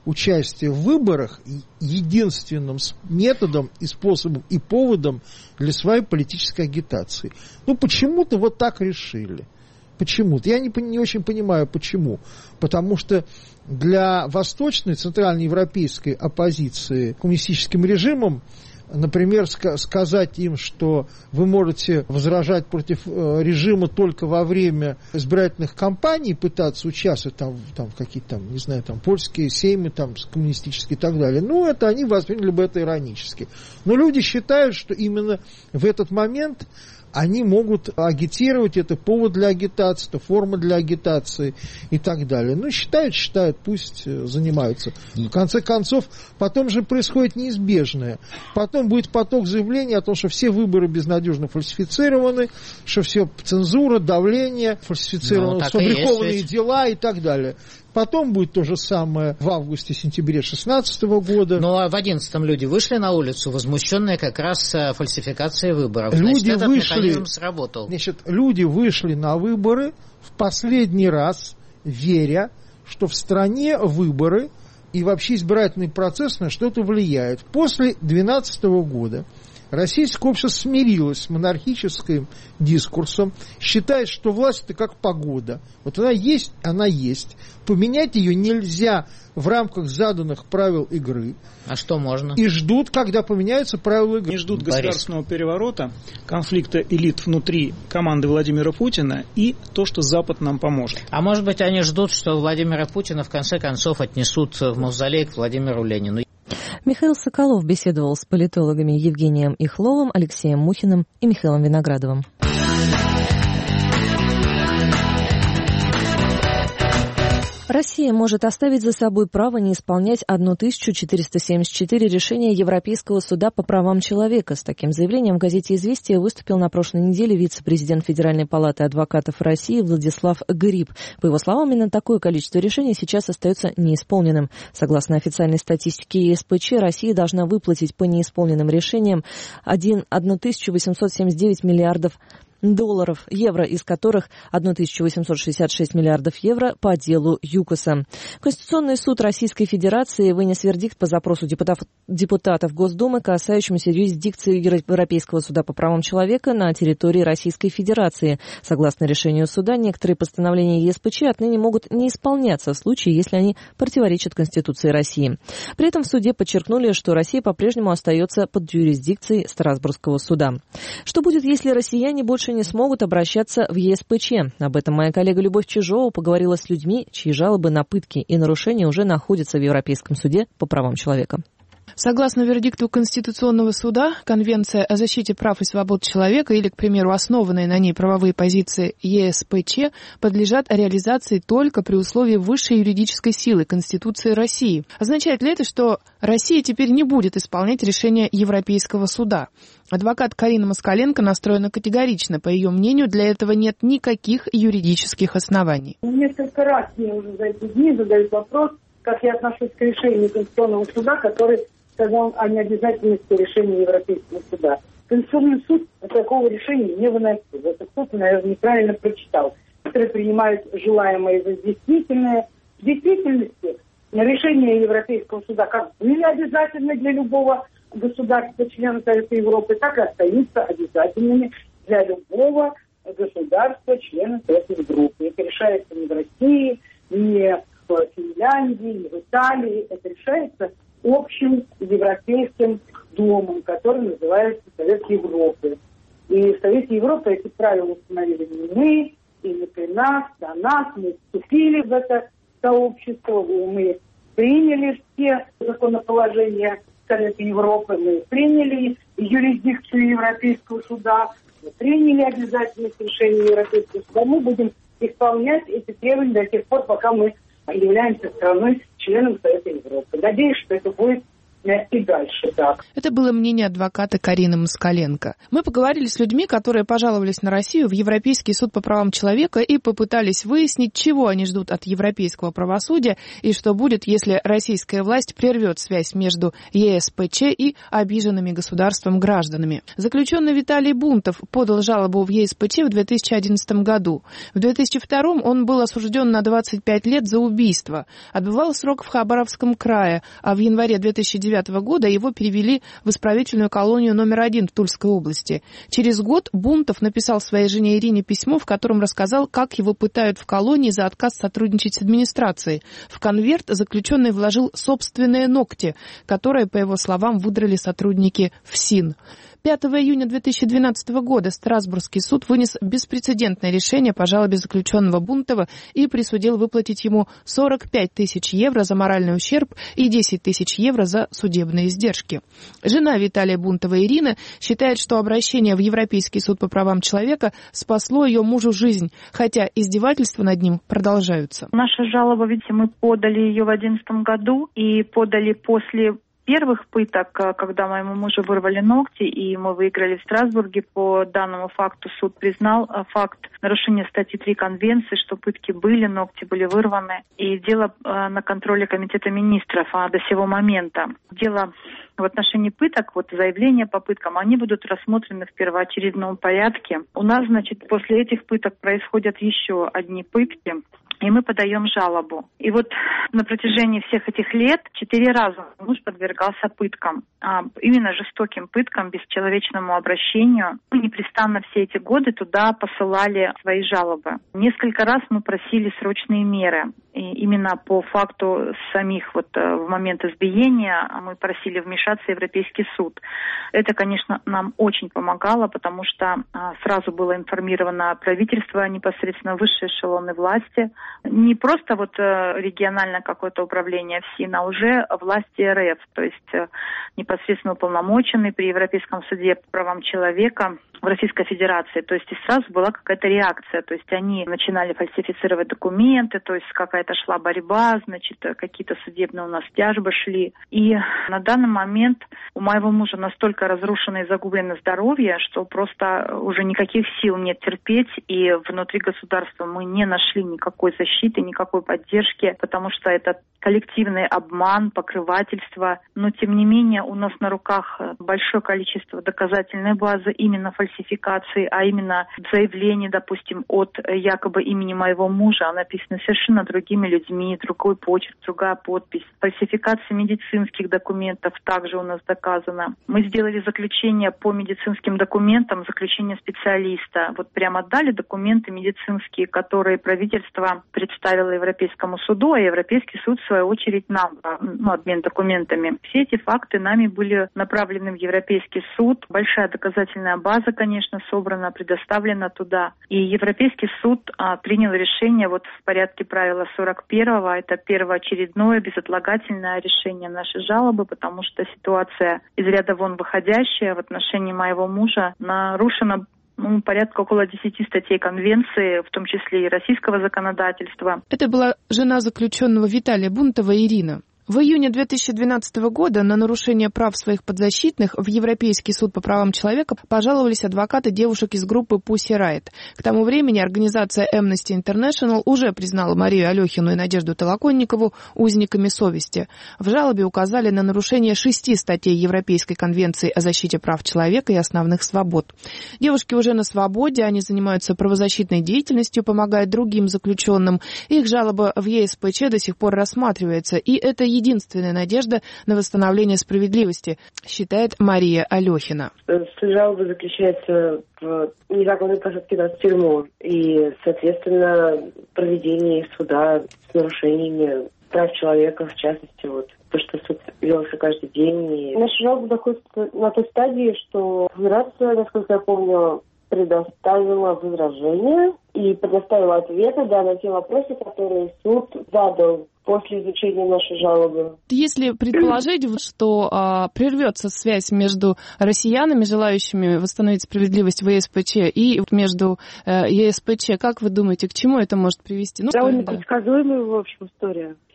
участие в выборах единственным методом и способом и поводом для своей политической агитации. Ну, почему-то вот так решили. Почему-то. Я не, не очень понимаю, почему. Потому что для восточной, центральноевропейской оппозиции коммунистическим режимам, например, сказать им, что вы можете возражать против режима только во время избирательных кампаний, пытаться участвовать там, там в какие-то, там, не знаю, там, польские сеймы, там, коммунистические и так далее, ну, это они восприняли бы это иронически. Но люди считают, что именно в этот момент они могут агитировать, это повод для агитации, это форма для агитации и так далее. Ну, считают, считают, пусть занимаются. В конце концов, потом же происходит неизбежное. Потом будет поток заявлений о том, что все выборы безнадежно фальсифицированы, что все цензура, давление, фальсифицированы, ну, сфабрикованные дела и так далее. Потом будет то же самое в августе-сентябре две тысячи шестнадцатого года. Ну, а в две тысячи одиннадцатом люди вышли на улицу, возмущенные как раз фальсификацией выборов. Люди Значит, этот вышли, механизм сработал. Значит, люди вышли на выборы в последний раз, веря, что в стране выборы и вообще избирательный процесс на что-то влияет. После две тысячи двенадцатого года российское общество смирилось с монархическим дискурсом, считает, что власть – это как погода. Вот она есть, она есть. Поменять ее нельзя в рамках заданных правил игры. А что можно? И ждут, когда поменяются правила игры. Они ждут государственного Борис. переворота, конфликта элит внутри команды Владимира Путина и то, что Запад нам поможет. А может быть, они ждут, что Владимира Путина в конце концов отнесут в мавзолей к Владимиру Ленину. Михаил Соколов беседовал с политологами Евгением Ихловым, Алексеем Мухиным и Михаилом Виноградовым. Россия может оставить за собой право не исполнять тысяча четыреста семьдесят четыре решения Европейского суда по правам человека. С таким заявлением в газете «Известия» выступил на прошлой неделе вице-президент Федеральной палаты адвокатов России Владислав Гриб. По его словам, именно такое количество решений сейчас остается неисполненным. Согласно официальной статистике ЕСПЧ, Россия должна выплатить по неисполненным решениям тысячу восемьсот семьдесят девять миллиардов долларов, евро, из которых тысяча восемьсот шестьдесят шесть миллиардов евро по делу ЮКОСа. Конституционный суд Российской Федерации вынес вердикт по запросу депутатов, депутатов Госдумы, касающемуся юрисдикции Европейского суда по правам человека на территории Российской Федерации. Согласно решению суда, некоторые постановления ЕСПЧ отныне могут не исполняться в случае, если они противоречат Конституции России. При этом в суде подчеркнули, что Россия по-прежнему остается под юрисдикцией Страсбургского суда. Что будет, если россияне больше не смогут обращаться в ЕСПЧ? Об этом моя коллега Любовь Чижова поговорила с людьми, чьи жалобы на пытки и нарушения уже находятся в Европейском суде по правам человека. Согласно вердикту Конституционного суда, Конвенция о защите прав и свобод человека или, к примеру, основанные на ней правовые позиции ЕСПЧ подлежат реализации только при условии высшей юридической силы Конституции России. Означает ли это, что Россия теперь не будет исполнять решения Европейского суда? Адвокат Карина Москаленко настроена категорично. По ее мнению, для этого нет никаких юридических оснований. Несколько раз мне уже за эти дни задают вопрос, как я отношусь к решению Конституционного суда, который сказал о необязательности решения Европейского суда. Конституционный суд такого решения не выносил. Это кто-то, наверное, неправильно прочитал. Которые принимают желаемое за действительное. В действительности решения Европейского суда как были обязательны для любого государства, члена Совета Европы, так и остаются обязательными для любого государства, члена Совета Европы. Это решается не в России, не в Финляндии, не в Италии. Это решается общим европейским домом, который называется Совет Европы. И в Совете Европы эти правила установили не мы, и не при нас, до нас. Мы вступили в это сообщество, мы приняли все законоположения Совета Европы, мы приняли юрисдикцию Европейского суда, мы приняли обязательность решения Европейского суда. Мы будем исполнять эти требования до тех пор, пока мы являемся страной членом Совета Европы. Надеюсь, что это будет и дальше так. Это было мнение адвоката Карины Москаленко. Мы поговорили с людьми, которые пожаловались на Россию в Европейский суд по правам человека и попытались выяснить, чего они ждут от европейского правосудия и что будет, если российская власть прервет связь между ЕСПЧ и обиженными государством гражданами. Заключенный Виталий Бунтов подал жалобу в ЕСПЧ в две тысячи одиннадцатом году. В две тысячи втором он был осужден на двадцать пять лет за убийство. Отбывал срок в Хабаровском крае, а в январе две тысячи девятого года его перевели в исправительную колонию номер один в Тульской области. Через год Бунтов написал своей жене Ирине письмо, в котором рассказал, как его пытают в колонии за отказ сотрудничать с администрацией. В конверт заключенный вложил собственные ногти, которые, по его словам, выдрали сотрудники ФСИН. пятого июня две тысячи двенадцатого года Страсбургский суд вынес беспрецедентное решение по жалобе заключенного Бунтова и присудил выплатить ему сорок пять тысяч евро за моральный ущерб и десять тысяч евро за судебные издержки. Жена Виталия Бунтова Ирина считает, что обращение в Европейский суд по правам человека спасло ее мужу жизнь, хотя издевательства над ним продолжаются. Наша жалоба, видите, мы подали ее в две тысячи одиннадцатом году и подали после первых пыток, когда моему мужу вырвали ногти, и мы выиграли в Страсбурге. По данному факту суд признал факт нарушения статьи три Конвенции, что пытки были, ногти были вырваны. И дело на контроле Комитета министров а до сего момента. Дело в отношении пыток, вот заявления по пыткам, они будут рассмотрены в первоочередном порядке. У нас, значит, после этих пыток происходят еще одни пытки, и мы подаем жалобу. И вот на протяжении всех этих лет четыре раза муж подвергался пыткам, а, именно жестоким пыткам, бесчеловечному обращению. Мы непрестанно все эти годы туда посылали свои жалобы. Несколько раз мы просили срочные меры. И именно по факту самих вот в момент избиения мы просили вмешаться в Европейский суд. Это, конечно, нам очень помогало, потому что сразу было информировано правительство, непосредственно высшие эшелоны власти. Не просто вот региональное какое-то управление ФСИН, а уже власти РФ, то есть непосредственно уполномоченный при Европейском суде по правам человека в Российской Федерации. То есть и сразу была какая-то реакция. То есть они начинали фальсифицировать документы, то есть какая-то шла борьба, значит, какие-то судебные у нас тяжбы шли. И на данный момент у моего мужа настолько разрушено и загублено здоровье, что просто уже никаких сил нет терпеть. И внутри государства мы не нашли никакой защиты, никакой поддержки, потому что это коллективный обман, покрывательство. Но, тем не менее, у нас на руках большое количество доказательной базы именно фальсификации, а именно заявление, допустим, от якобы имени моего мужа, написано совершенно другими людьми, другой почерк, другая подпись. Фальсификация медицинских документов также у нас доказана. Мы сделали заключение по медицинским документам, заключение специалиста. Вот прямо отдали документы медицинские, которые правительство представило Европейскому суду, а Европейский суд, в свою очередь, нам, ну, обмен документами. Все эти факты нами были направлены в Европейский суд. Большая доказательная база, конечно, собрана, предоставлена туда. И Европейский суд а, принял решение вот в порядке правила сорок первого. Это первоочередное безотлагательное решение нашей жалобы, потому что ситуация из ряда вон выходящая в отношении моего мужа нарушена ну, порядка около десяти статей Конвенции, в том числе и российского законодательства. Это была жена заключенного Виталия Бунтова Ирина. В июне две тысячи двенадцатого года на нарушение прав своих подзащитных в Европейский суд по правам человека пожаловались адвокаты девушек из группы Pussy Riot. К тому времени организация Amnesty International уже признала Марию Алехину и Надежду Толоконникову узниками совести. В жалобе указали на нарушение шести статей Европейской конвенции о защите прав человека и основных свобод. Девушки уже на свободе, они занимаются правозащитной деятельностью, помогают другим заключенным. Их жалоба в ЕСПЧ до сих пор рассматривается, и это единственная надежда на восстановление справедливости, считает Мария Алехина. Суть жалобы заключается в незаконной посадке нас в тюрьму и, соответственно, проведении суда с нарушениями прав человека, в частности, вот, то, что суд велся каждый день. И... Наша жалоба находится на той стадии, что Федерация, насколько я помню, предоставила возражения и предоставила ответы, да, на те вопросы, которые суд задал после изучения нашей жалобы. Если предположить, что а, прервется связь между россиянами, желающими восстановить справедливость в ЕСПЧ, и между а, ЕСПЧ, как вы думаете, к чему это может привести? Ну, довольно да. предсказуемая, в общем, история.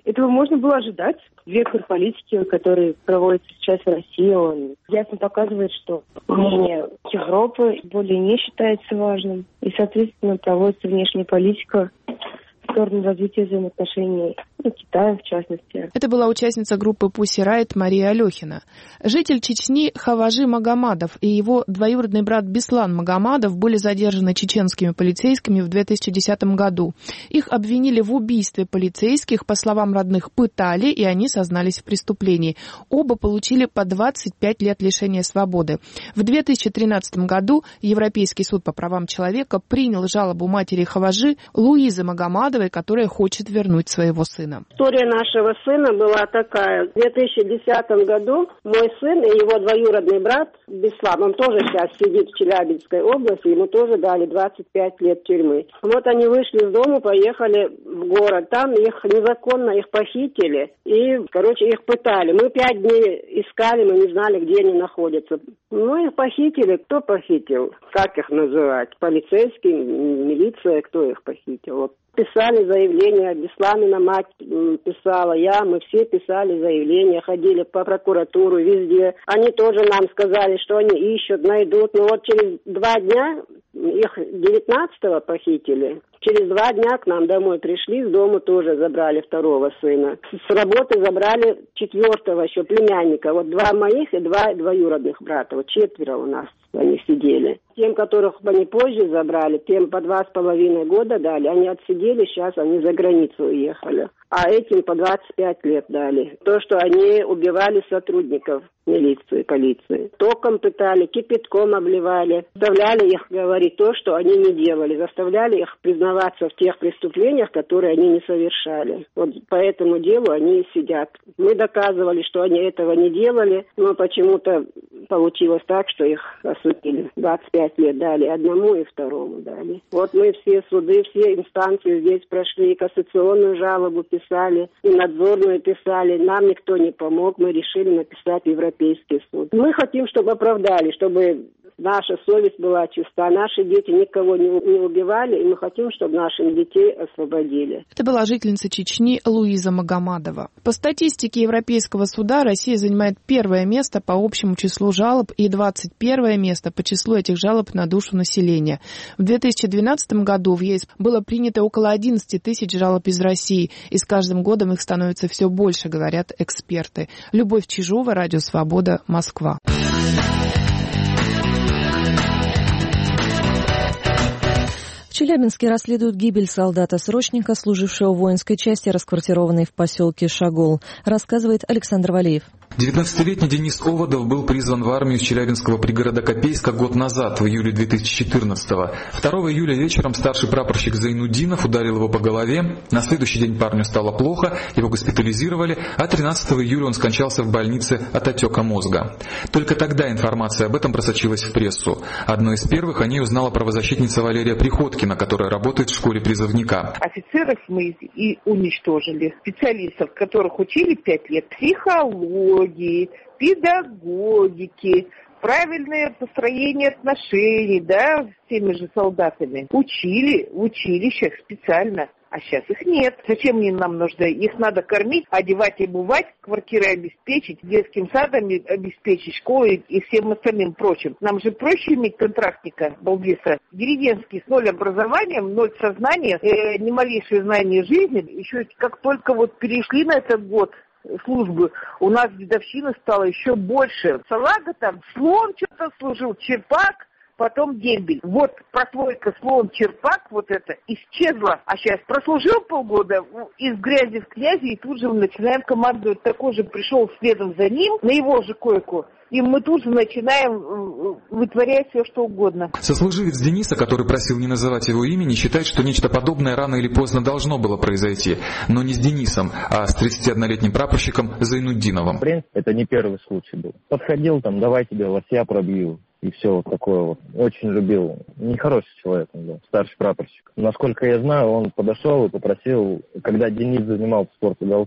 Этого можно было ожидать. Вектор политики, который проводится сейчас в России, он ясно показывает, что мнение Европы более не считается важным. И, соответственно, проводится внешняя политика в сторону развития взаимоотношений, ну, Китая в частности. Это была участница группы Pussy Riot Мария Алехина. Житель Чечни Хаважи Магомадов и его двоюродный брат Беслан Магомадов были задержаны чеченскими полицейскими в две тысячи десятом году. Их обвинили в убийстве полицейских, по словам родных, пытали, и они сознались в преступлении. Оба получили по двадцать пять лет лишения свободы. В две тысячи тринадцатом году Европейский суд по правам человека принял жалобу матери Хаважи Луизы Магомадовой, которая хочет вернуть своего сына. История нашего сына была такая. В две тысячи десятом году мой сын и его двоюродный брат Беслан, он тоже сейчас сидит в Челябинской области, ему тоже дали двадцать пять лет тюрьмы. Вот они вышли из дома, поехали в город. Там их незаконно их похитили и, короче, их пытали. Мы пять дней искали, мы не знали, где они находятся. Ну, их похитили. Кто похитил? Как их называть? Полицейские, милиция, кто их похитил? Вот. Писали заявления, Бесламина мать писала, я, мы все писали заявления, ходили по прокуратуру, везде. Они тоже нам сказали, что они ищут, найдут. Но вот через два дня, их девятнадцатого похитили, через два дня к нам домой пришли, с дома тоже забрали второго сына. С работы забрали четвертого еще племянника. Вот два моих и два двоюродных брата. Вот четверо у нас они сидели. Тем, которых они позже забрали, тем по два с половиной года дали. Они отсидели, сейчас они за границу уехали. А этим по двадцать пять лет дали. То, что они убивали сотрудников милиции, полиции. Током пытали, кипятком обливали. Заставляли их говорить то, что они не делали. Заставляли их признаваться в тех преступлениях, которые они не совершали. Вот по этому делу они и сидят. Мы доказывали, что они этого не делали, но почему-то получилось так, что их осудили. двадцать пять лет дали одному и второму дали. Вот мы все суды, все инстанции здесь прошли, и кассационную жалобу писали, и надзорную писали. Нам никто не помог, мы решили написать Европейский суд. Мы хотим, чтобы оправдали, чтобы наша совесть была чиста, наши дети никого не, не убивали, и мы хотим, чтобы наших детей освободили. Это была жительница Чечни Луиза Магомадова. По статистике Европейского суда Россия занимает первое место по общему числу жалоб и двадцать первое место по числу этих жалоб на душу населения. В две тысячи двенадцатом году в ЕС было принято около одиннадцать тысяч жалоб из России, и с каждым годом их становится все больше, говорят эксперты. Любовь Чижова, Радио Свобода, Москва. В Челябинске расследуют гибель солдата-срочника, служившего в воинской части, расквартированной в поселке Шагол, рассказывает Александр Валеев. девятнадцатилетний Денис Оводов был призван в армию из Челябинского пригорода Копейска год назад, в июле две тысячи четырнадцатого. второго июля вечером старший прапорщик Зайнудинов ударил его по голове. На следующий день парню стало плохо, его госпитализировали, а тринадцатого июля он скончался в больнице от отека мозга. Только тогда информация об этом просочилась в прессу. Одной из первых о ней узнала правозащитница Валерия Приходкина, которая работает в школе призывника. Офицеров мы и уничтожили, специалистов, которых учили пять лет, психологии, педагогики, правильное построение отношений, да, с теми же солдатами. Учили в училищах специально. А сейчас их нет. Зачем они нам нужны? Их надо кормить, одевать и обувать, квартиры обеспечить, детским садом обеспечить, школой и всем остальным прочим. Нам же проще иметь контрактника, балбеса. Деревенский с ноль образованием, ноль сознания, э, ни малейшее знание жизни. Еще как только вот перешли на этот год службы, у нас дедовщина стала еще больше. Салага там, слон что-то служил, черпак, потом дембель. Вот прослойка слон, черпак, вот это, исчезла. А сейчас прослужил полгода, из грязи в князи, и тут же мы начинаем командовать. Такой же пришел следом за ним, на его же койку. И мы тут же начинаем вытворять все, что угодно. Сослуживец Дениса, который просил не называть его имени, считает, что нечто подобное рано или поздно должно было произойти. Но не с Денисом, а с тридцатиоднолетним прапорщиком Зайнуддиновым. В принципе, это не первый случай был. Подходил там, давай тебе лося пробью. И все вот такое вот. Очень любил. Нехороший человек он был, старший прапорщик. Насколько я знаю, он подошел и попросил, когда Денис занимался в спортуголке,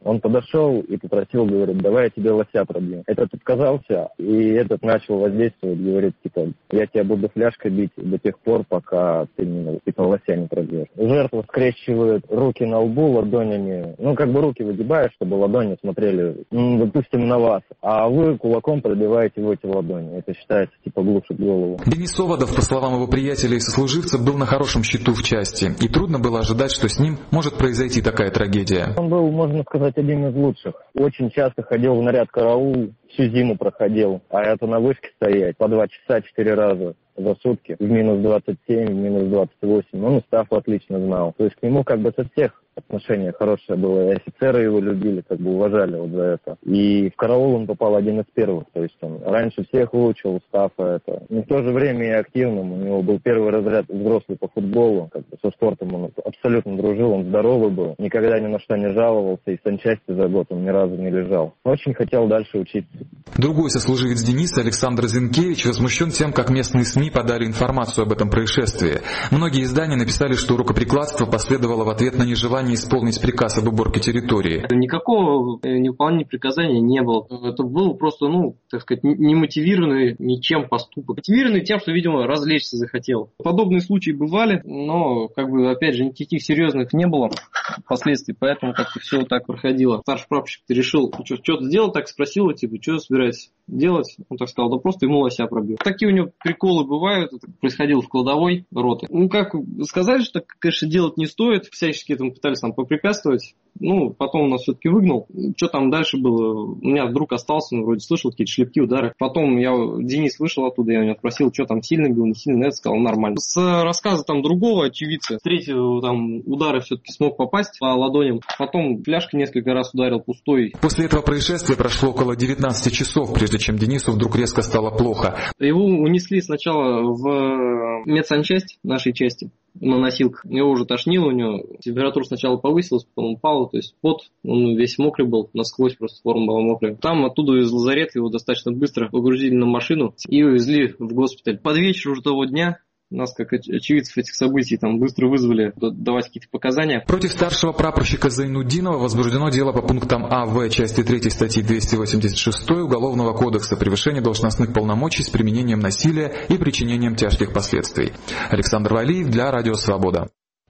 Он подошел и попросил, говорит, давай я тебе лося пробью. Этот отказался, и этот начал воздействовать, говорит, типа, я тебя буду фляжкой бить до тех пор, пока ты не, типа, лося не пробьешь. Жертва скрещивает руки на лбу ладонями, ну, как бы руки выгибаешь, чтобы ладони смотрели, ну, допустим, на вас, а вы кулаком пробиваете в эти ладони. Это считается, типа, глушит голову. Денис Оводов, по словам его приятелей и сослуживцев, был на хорошем счету в части, и трудно было ожидать, что с ним может произойти такая трагедия. Он был, можно сказать, один из лучших. Очень часто ходил в наряд караул, всю зиму проходил, а это на вышке стоять по два часа четыре раза за сутки, в минус двадцать семь, в минус двадцать восемь. Он устав отлично знал. То есть к нему как бы со всех отношение хорошее было, и офицеры его любили, как бы уважали вот за это. И в караул он попал один из первых, то есть он раньше всех выучил устава это. Но в то же время и активным, у него был первый разряд взрослый по футболу, как бы со спортом он абсолютно дружил, он здоровый был, никогда ни на что не жаловался, и в санчасти за год он ни разу не лежал. Очень хотел дальше учиться. Другой сослуживец Дениса, Александр Зинкевич, возмущен тем, как местные СМИ подали информацию об этом происшествии. Многие издания написали, что рукоприкладство последовало в ответ на нежелание исполнить приказ об уборке территории. Никакого невыполнения приказания не было. Это был просто, ну, так сказать, немотивированный ничем поступок. Мотивированный тем, что, видимо, развлечься захотел. Подобные случаи бывали, но, как бы, опять же, никаких серьезных не было последствий, поэтому как-то все вот так проходило. Старший прапорщик решил, что, что-то сделал, так спросил, типа, что собираетесь делать? Он так сказал, да просто ему лося пробил. Такие у него приколы бывают, это происходило в кладовой роты. Ну, как сказали, что, конечно, делать не стоит, всячески этому пытались там попрепятствовать. Ну, потом он нас все-таки выгнал. Что там дальше было? У меня друг остался, ну, вроде слышал какие-то шлепки, удары. Потом я, Денис вышел оттуда, я у него спросил, что там сильно был, не сильно, я сказал, нормально. С рассказа там другого очевидца, третьего там удара все-таки смог попасть по ладоням. Потом фляжкой несколько раз ударил пустой. После этого происшествия прошло около девятнадцати часов, прежде чем Денису вдруг резко стало плохо. Его унесли сначала в медсанчасть нашей части на носилках. Его уже тошнило, у него температура сначала повысилась, потом упала, то есть пот, он весь мокрый был, насквозь просто форма была мокрая. Там оттуда из лазарета его достаточно быстро погрузили на машину и увезли в госпиталь. Под вечер уже того дня нас, как очевидцев этих событий, там быстро вызвали давать какие-то показания. Против старшего прапорщика Зайнуддинова возбуждено дело по пунктам А, В части третьей статьи двести восемьдесят шесть Уголовного кодекса «Превышение должностных полномочий с применением насилия и причинением тяжких последствий». Александр Валиев для Радио Свобода.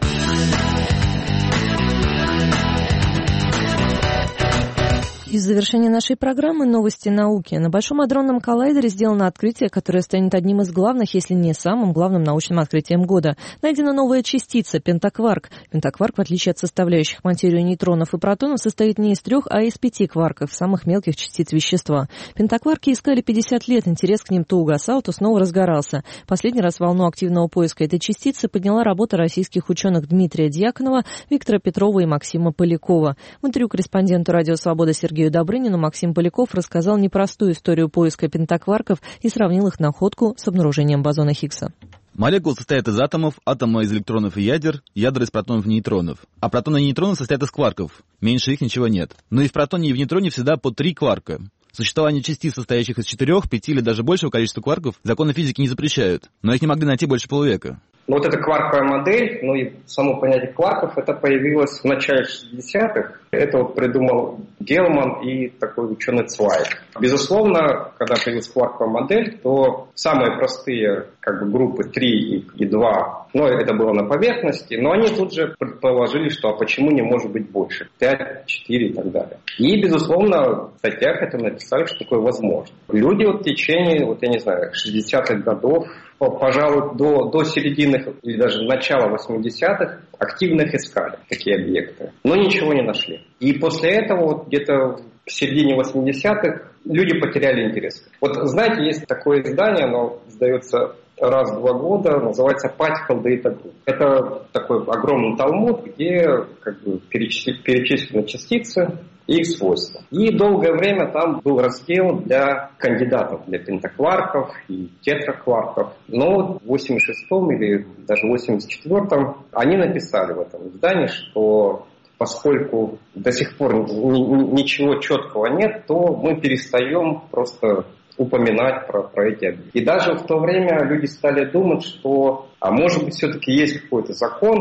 И в завершении нашей программы новости науки. На Большом адронном коллайдере сделано открытие, которое станет одним из главных, если не самым главным научным открытием года. Найдена новая частица – пентакварк. Пентакварк, в отличие от составляющих материю нейтронов и протонов, состоит не из трех, а из пяти кварков, самых мелких частиц вещества. Пентакварки искали пятьдесят лет, интерес к ним то угасал, то снова разгорался. Последний раз волну активного поиска этой частицы подняла работа российских ученых Дмитрия Дьяконова, Виктора Петрова и Максима Полякова. В интервью корреспонденту «Радио Свобода» Сергею Добрынину Максим Поляков рассказал непростую историю поиска пентакварков и сравнил их находку с обнаружением бозона Хиггса. Молекулы состоят из атомов, атомы из электронов и ядер, ядра из протонов и нейтронов. А протоны и нейтроны состоят из кварков. Меньше их ничего нет. Но и в протоне, и в нейтроне всегда по три кварка. Существование частиц, состоящих из четырех, пяти или даже большего количества кварков, законы физики не запрещают. Но их не могли найти больше полувека. Ну, вот эта кварковая модель, ну и само понятие кварков, это появилось в начале шестидесятых. Это вот придумал Гелман и такой ученый Цвайг. Безусловно, когда появилась кварковая модель, то самые простые как бы, группы три и два, ну, это было на поверхности, но они тут же предположили, что а почему не может быть больше? пять, четыре и так далее. И, безусловно, в статьях это написали, что такое возможно. Люди вот в течение, вот я не знаю, шестидесятых годов, пожалуй, до, до середины или даже начала восьмидесятых активно их искали, такие объекты, но ничего не нашли. И после этого, вот где-то к середине восьмидесятых, люди потеряли интерес. Вот знаете, есть такое издание, оно издается раз в два года, называется Particle Data Group. Это такой огромный талмуд, где как бы, перечислены частицы и их свойства. И долгое время там был раздел для кандидатов, для пентакварков и тетракварков. Но в восемьдесят шестом или даже восемьдесят четвёртом они написали в этом издании, что поскольку до сих пор ничего четкого нет, то мы перестаем просто упоминать про, про эти объекты. И даже в то время люди стали думать, что, а может быть, все-таки есть какой-то закон,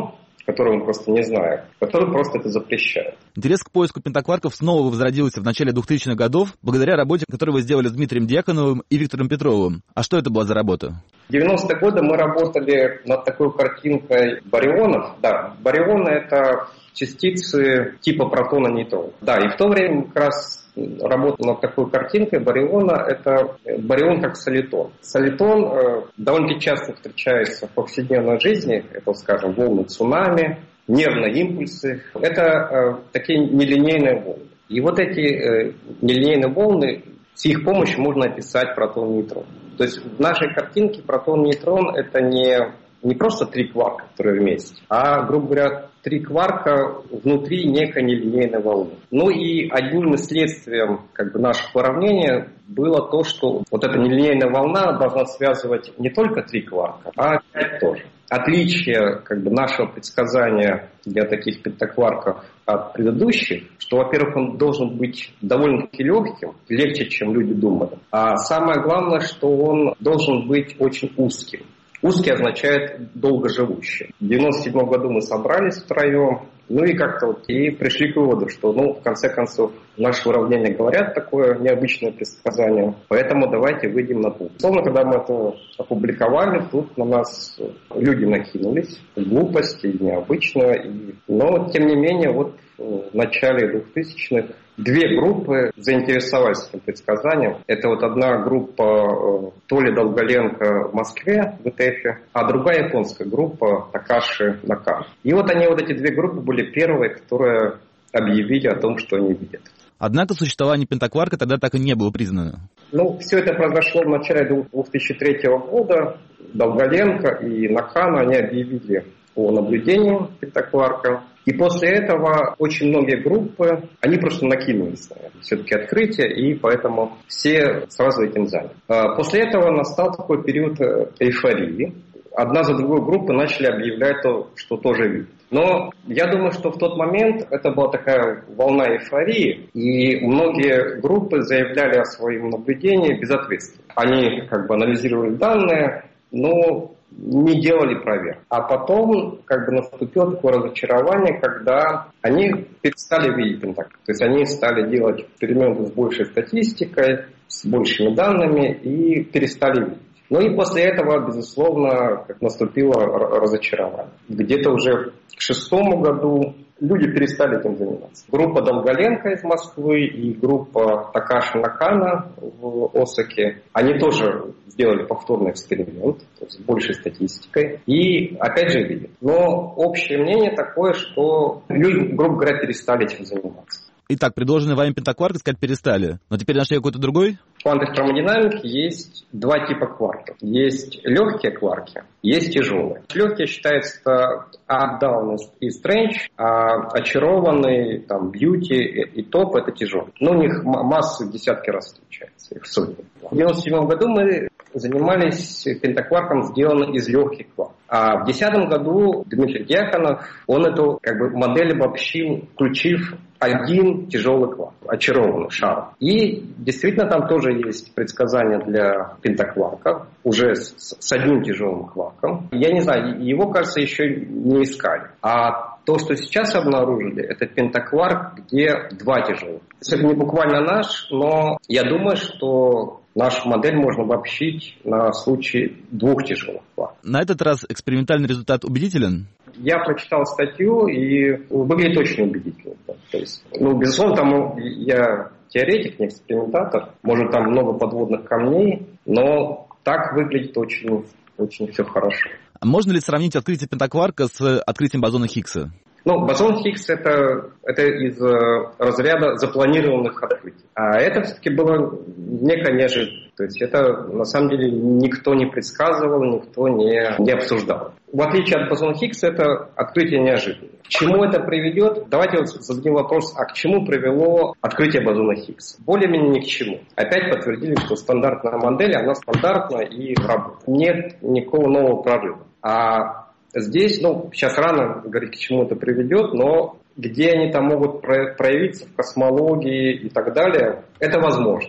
которые мы просто не знаем, которые просто это запрещают. Интерес к поиску пентакварков снова возродился в начале двухтысячных годов благодаря работе, которую вы сделали с Дмитрием Дьяконовым и Виктором Петровым. А что это была за работа? В девяностые годы мы работали над такой картинкой барионов. Да, барионы — это частицы типа протона-нейтрона. Да, и в то время как раз работал над такой картинкой бариона. Это барион как солитон. Солитон э, довольно часто встречается в повседневной жизни. Это, скажем, волны цунами, нервные импульсы. Это э, такие нелинейные волны. И вот эти э, нелинейные волны, с их помощью можно описать протон-нейтрон. То есть в нашей картинке протон-нейтрон — это не, не просто три кварка, которые вместе, а, грубо говоря, три кварка внутри некой нелинейной волны. Ну и одним из следствий как бы, наших уравнений было то, что вот эта нелинейная волна должна связывать не только три кварка, а пять тоже. Отличие как бы, нашего предсказания для таких пентакварков от предыдущих, что, во-первых, он должен быть довольно-таки легким, легче, чем люди думали. А самое главное, что он должен быть очень узким. Узкий означает долгоживущий. В девяносто седьмом году мы собрались втроем, ну и как-то вот и пришли к выводу, что, ну, в конце концов, наши уравнения говорят такое необычное предсказание, поэтому давайте выйдем на путь. Словно, когда мы это опубликовали, тут на нас люди накинулись, глупость и необычно, и... но, тем не менее, вот в начале двухтысячных две группы заинтересовались этим предсказанием. Это вот одна группа Толи Долголенко в Москве, в ИТЭФе, а другая японская группа Такаши Накана. И вот они, вот эти две группы были первые, которые объявили о том, что они видят. Однако существование пентакварка тогда так и не было признано. Ну, все это произошло в начале две тысячи третьего года. Долголенко и Накана, они объявили о наблюдении пентакварка. И после этого очень многие группы, они просто накинулись на это, все-таки открытие, и поэтому все сразу этим заняты. После этого настал такой период эйфории. Одна за другой группы начали объявлять то, что тоже видят. Но я думаю, что в тот момент это была такая волна эйфории, и многие группы заявляли о своем наблюдении безответственно. Они как бы анализировали данные, но не делали проверку. А потом как бы наступило такое разочарование, когда они перестали видеть пентакварк. То есть они стали делать эксперименты с большей статистикой, с большими данными и перестали видеть. Ну и после этого, безусловно, как наступило разочарование. Где-то уже к шестому году люди перестали этим заниматься. Группа Долголенко из Москвы и группа Такаши Накана в Осаке, они тоже сделали повторный эксперимент с большей статистикой и опять же видят. Но общее мнение такое, что люди, грубо говоря, перестали этим заниматься. Итак, предложенный вами пентакварк, сказать, перестали. Но теперь нашли какой-то другой? В квантовой термодинамике есть два типа кварков. Есть легкие кварки, есть тяжелые. Легкие считаются Up-Down и Strange, а очарованный, там, Beauty и Top — это тяжелые. Но у них масса в десятки раз отличается, их сотни. В девяносто седьмом году мы занимались пентакварком, сделанным из легких кварков. А в две тысячи десятом году Дмитрий Дьяконов, он эту как бы, модель обобщил, включив один тяжелый кварк, очарованный шар. И действительно там тоже есть предсказания для пентакварка, уже с, с одним тяжелым кварком. Я не знаю, его, кажется, еще не искали. А то, что сейчас обнаружили, это пентакварк, где два тяжелых. То есть это не буквально наш, но я думаю, что нашу модель можно обобщить на случай двух тяжелых кварков. На этот раз экспериментальный результат убедителен? Я прочитал статью, и выглядит очень убедительно. То есть, ну, безусловно, там я теоретик, не экспериментатор. Может, там много подводных камней, но так выглядит очень, очень все хорошо. А можно ли сравнить открытие пентакварка с открытием бозона Хиггса? Ну, бозон Хиггс это, это из э, разряда запланированных открытий. А это все-таки было некое неожиданное. То есть это на самом деле никто не предсказывал, никто не, не обсуждал. В отличие от бозона Хиггса, это открытие неожиданное. К чему это приведет? Давайте вот зададим вопрос, а к чему привело открытие бозона Хиггса? Более-менее ни к чему. Опять подтвердили, что стандартная модель, она стандартная и работает. Нет никакого нового прорыва. А здесь, ну, сейчас рано говорить, к чему это приведет, но где они там могут проявиться в космологии и так далее, это возможно.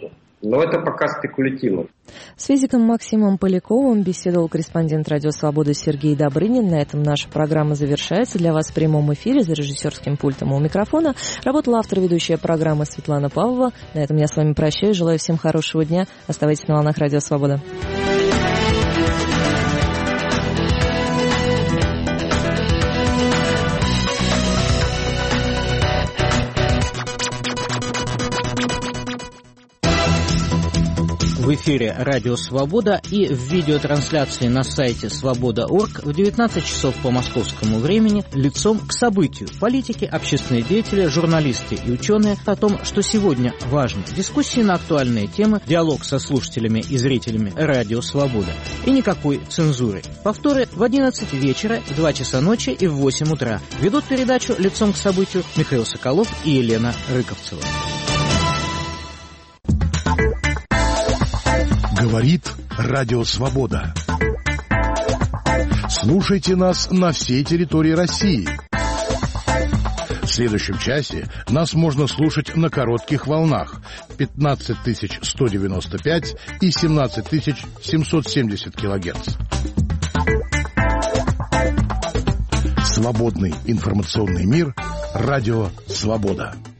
Но это пока спекулятивно. С физиком Максимом Поляковым беседовал корреспондент «Радио Свобода» Сергей Добрынин. На этом наша программа завершается. Для вас в прямом эфире за режиссерским пультом у микрофона работала автор и ведущая программы Светлана Павлова. На этом я с вами прощаюсь. Желаю всем хорошего дня. Оставайтесь на волнах «Радио Свобода». В эфире «Радио Свобода» и в видеотрансляции на сайте свобода точка орг в девятнадцать часов по московскому времени лицом к событию. Политики, общественные деятели, журналисты и ученые о том, что сегодня важно. Дискуссии на актуальные темы, диалог со слушателями и зрителями «Радио Свобода». И никакой цензуры. Повторы в одиннадцать вечера, в два часа ночи и в восемь утра. Ведут передачу лицом к событию Михаил Соколов и Елена Рыковцева. Говорит Радио Свобода. Слушайте нас на всей территории России. В следующем часе нас можно слушать на коротких волнах пятнадцать тысяч сто девяносто пять и семнадцать тысяч семьсот семьдесят килогерц. Свободный информационный мир. Радио Свобода.